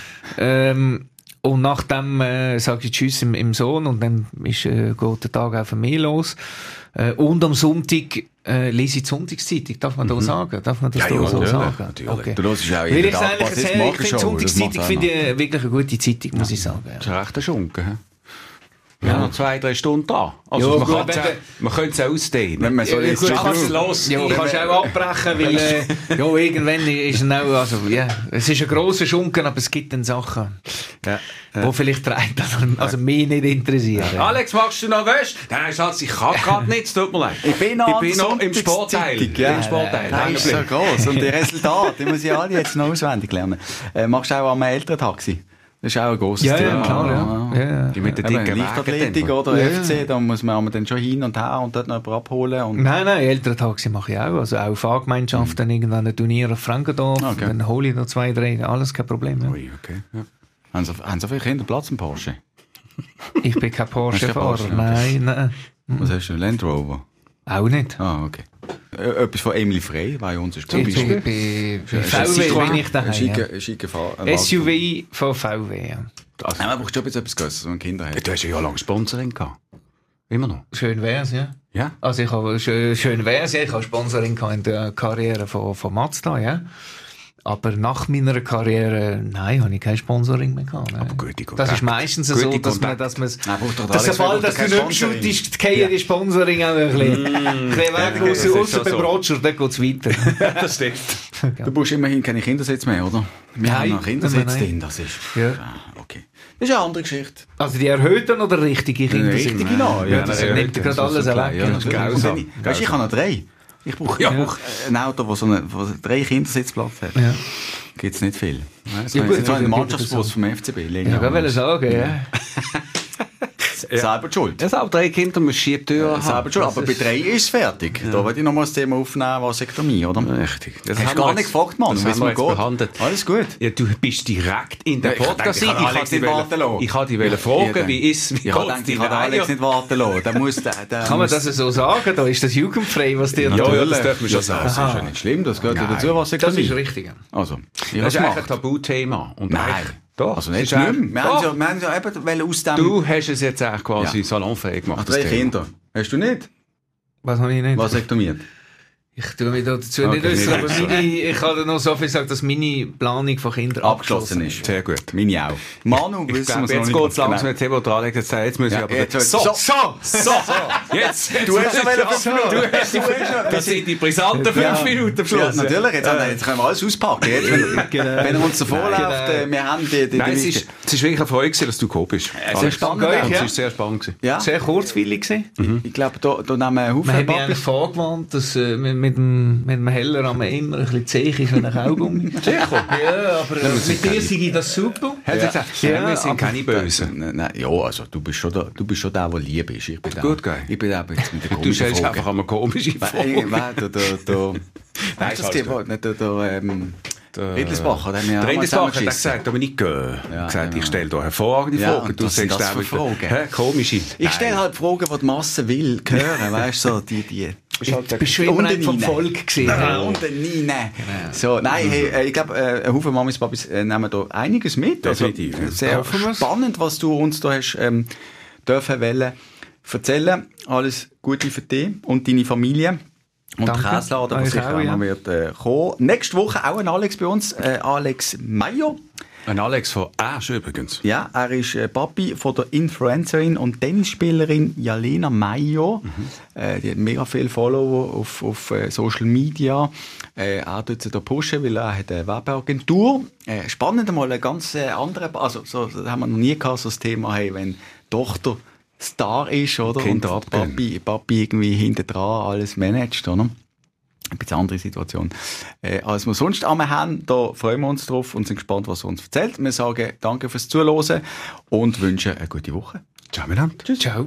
ähm, und nachdem äh, sage ich Tschüss im, im Sohn und dann ist, äh, geht der Tag auch für mich los. Äh, und am Sonntag äh, lese ich die Sonntagszeitung, darf man da sagen? Darf man das Ja, da ja, so natürlich, sagen? natürlich. Okay. Du hörst ja auch Weil jeden ich Tag, eigentlich was ist sehr, ich finde Morgenshow, das Sonntagszeitung macht's auch finde noch. ich wirklich eine gute Zeitung, muss ich sagen. Das ist ein rechter Schunken. hä? Ja, noch zwei, drei Stunden da. Also Ja, man, gut, kann's wenn auch- der- man könnte es auch ausdehnen. Wenn man so Ja, jetzt gut, schon- kannst du- los. Ja, kannst du auch abbrechen, weil äh, ja, irgendwann ist es auch, also, ja, es ist ein grosser Schunken, aber es gibt dann Sachen, Ja. die vielleicht der eine, also mich nicht interessieren. Alex, machst du noch Wäsche? Nein, Schatz, ich kann gerade nicht, es tut mir leid. Ich bin noch, ich bin an noch im Sportteil. Sonntagszeitung, ja. Im Sportteil. Nein, Hängen ist so geblieben. gross. Und die Resultate, die muss ich alle jetzt noch auswendig lernen. Äh, machst du auch am Elterntaxi? Das ist auch ein grosses Ja, Thema. ja, klar, ja. ja, ja. Die mit den Eben, dicken Leichtathletik Wagen. oder Ja, F C, da muss man dann schon hin und her und dort noch jemanden abholen. Und Nein, nein, Elterntaxi mache ich auch, also auch Fahrgemeinschaften, mhm. irgendein Turnier auf Frankendorf, Okay. dann hole ich noch zwei, drei, alles kein Problem. Ja. Ui, okay. Ja. haben sie, haben sie viele Kinder Platz im Porsche? Ich bin kein Hast du keinen Porsche-Fahrer, Porsche? nein, nein, Was hast du? Land Rover? auch nicht. Ah, okay. Äh, Etwas von Emily Frey war ja unser Ich bin Beispiel. bei bei Ist ein V W Citroën? bin ich daheim. Ein Ja. schicker- ein schicker Fahr- ein S U Wagen. V von V W, ja. Nein, man braucht schon jetzt etwas Größeres, wenn man Kinder hat. Du hast ja lang Sponsoring gehabt. Immer noch. Schön wär's, ja. Ja? Also ich habe schön, schön wär's, ja. Ich habe Sponsoring gehabt in der Karriere von, von Mazda, ja. Aber nach meiner Karriere, nein, habe ich kein Sponsoring mehr gehabt. Nein. Aber gute Kontakte. Das ist meistens Gute so, dass man, Kontakte. dass man, Nein, braucht doch dass Alex, sobald braucht dass doch du kein nicht Sponsoring. shootest, gehen die Sponsoring auch ein bisschen. Ein bisschen weg, das ausser, ist ausser schon beim so. Roger, dann geht's weiter. Das stimmt. Du brauchst immerhin keine Kindersitze mehr, oder? Wir Nein, haben noch Kindersitze nein, nein. drin, das ist... Ja. Ah, okay. Das ist eine andere Geschichte. Also die erhöhten oder richtige Kinder Richtige sind? noch, ja. Ja, das Ja, nimmt ja, gerade so- alles so weg. klein, ja, Ja, das ist grausam. grausam. Weißt du, ich habe noch drei. Ich brauche ja. brauche ein Auto, das so eine, wo drei Kindersitzplatz hat. Ja. Gibt es nicht viel. Das Ja, ja, gut, ist so ein ja, Mannschaftsbus vom F C B. Ja, ich wollte sagen, ja. Selber die Schuld. Es auch drei Kinder, man schiebt die Tür. Selber die Schuld. Aber bei drei ist es fertig. Da wollte ich noch mal das Thema aufnehmen, Vasektomie, oder? Richtig. Das Hast haben du gar wir nicht jetzt- gefragt, Mann. Das wie haben es wir mir jetzt geht. behandelt. Alles gut. Ja, du bist direkt in der Ja, ich Podcast. dachte, ich kann Alex dich nicht warten wollen- lassen. ich kann dich wollen fragen, Ja, wie ist, wie Ich habe geht's gedacht, ich dir kann Alex nicht warten lassen. Der muss, der, der Kann man muss- das so sagen? Da ist das jugendfrei, was dir Ja, da... ja, das dürfen wir schon sagen. Das ist ja nicht schlimm, das gehört ja dazu, Das Vasektomie. ist richtig. Also, ich Das ist habe eigentlich ein gemacht. Tabuthema. Und Nein. eigentlich- Doch. Also es nicht ist schlimm. eigentlich- Wir haben Doch. ja, wir haben ja eben wollen aus dem... Du hast es jetzt eigentlich quasi Ja. salonfähig gemacht. Ach, das drei Thema. Kinder. Hast du nicht? Was habe ich nicht? Vasektomiert. Ich tue mich da dazu Okay, nicht äußern, nicht aber meine, ich kann dir noch so viel sagen, dass meine Planung von Kindern Abgeschlossen ist. Sehr gut. Meine auch. Manu, Ich wissen glaube, wir jetzt noch geht nicht es langsam, genau. jetzt Hebo dran legt, jetzt sagt, jetzt muss ich Ja, aber... jetzt- so, so, so, so, jetzt. Du hast ja wollen fünf Minuten. Du hast die Das sind die brisanten fünf Ja. Minuten am Schluss. Ja, natürlich. Jetzt, haben wir- jetzt können wir alles auspacken. Jetzt, wenn, wenn er uns so vorläuft, äh, wir haben die... die, Nein, die es ist, es ist wirklich eine Freude gewesen, dass du gekommen bist. sehr spannend, ja. Es ist sehr spannend gewesen. Ja, Sehr kurzweilig gewesen. ich glaube, da, da nehmen wir einen Man Haufen hat mich Papi. eigentlich vorgewarnt, dass äh, mit, mit, dem, mit dem Heller am immer ein bisschen zäh ist, wenn ein Kaugummi. Sicher? Ja, aber äh, mit dir sei ich das super. Hat er gesagt, ja, wir sind keine Bösen. Nein, nein, ja, also du bist schon der, du bist schon der, der lieb ist. Ich bin der, Gut, geil. Ich bin der jetzt mit der Du komischen stellst Frage. einfach einmal komische Nein, Fragen. nein, der, der, der, Nein, das falsch, Thema, nicht der, der, ähm, Der- Riedlisbacher, der hat mir Der auch mal Riedlisbacher hat zusammengeschissen. gesagt, Dominik, geh. Ja, gesagt, genau. ich stelle da hervorragende Ja, Fragen. und was sind das für einfach- Fragen? Hä, komische. Ich stelle halt Fragen, die die Masse will hören, weißt du, so, die, die. Du bist schon immer Und ein vom Nine. Volk gewesen. Ja, und der Nine. So, nein, hey, äh, ich glaube, äh, ein Haufen Mamis, Papis äh, nehmen da einiges mit. Also, Definitiv, ja. sehr Hoffen wir's. spannend, was du uns da hast ähm, dürfen wollen erzählen. Alles Gute für dich und deine Familie. Und Danke. Käsladen, der Euch sicher auch, auch ja. noch wird äh, kommen. Nächste Woche auch ein Alex bei uns, äh, Alex Meyer. Ein Alex von Asch übrigens. Ja, er ist äh, Papi von der Influencerin und Tennisspielerin Jalena Mayo. Mhm. Äh, die hat mega viele Follower auf, auf äh, Social Media. Äh, er tut sie da pushen, weil er hat eine Werbeagentur. Äh, spannend mal ein ganz äh, andere, also so, das haben wir noch nie gehabt, so das Thema, hey, wenn die Tochter Star ist, oder? Kinder und abgehen. Papi, Papi irgendwie hinten dran alles managt, oder? Ein bisschen andere Situation. Äh, als wir sonst einmal haben, da freuen wir uns drauf und sind gespannt, was er uns erzählt. Wir sagen danke fürs Zuhören und wünschen eine gute Woche. Ciao miteinander. Tschüss. Ciao.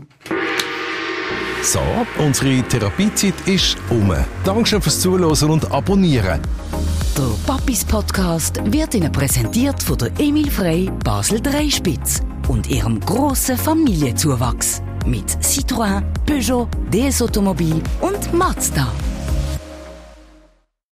So, unsere Therapiezeit ist um. Dankeschön fürs Zuhören und Abonnieren. Der Papis Podcast wird Ihnen präsentiert von der Emil Frey Basel drei Spitz und ihrem grossen Familienzuwachs mit Citroën, Peugeot, D S Automobil und Mazda.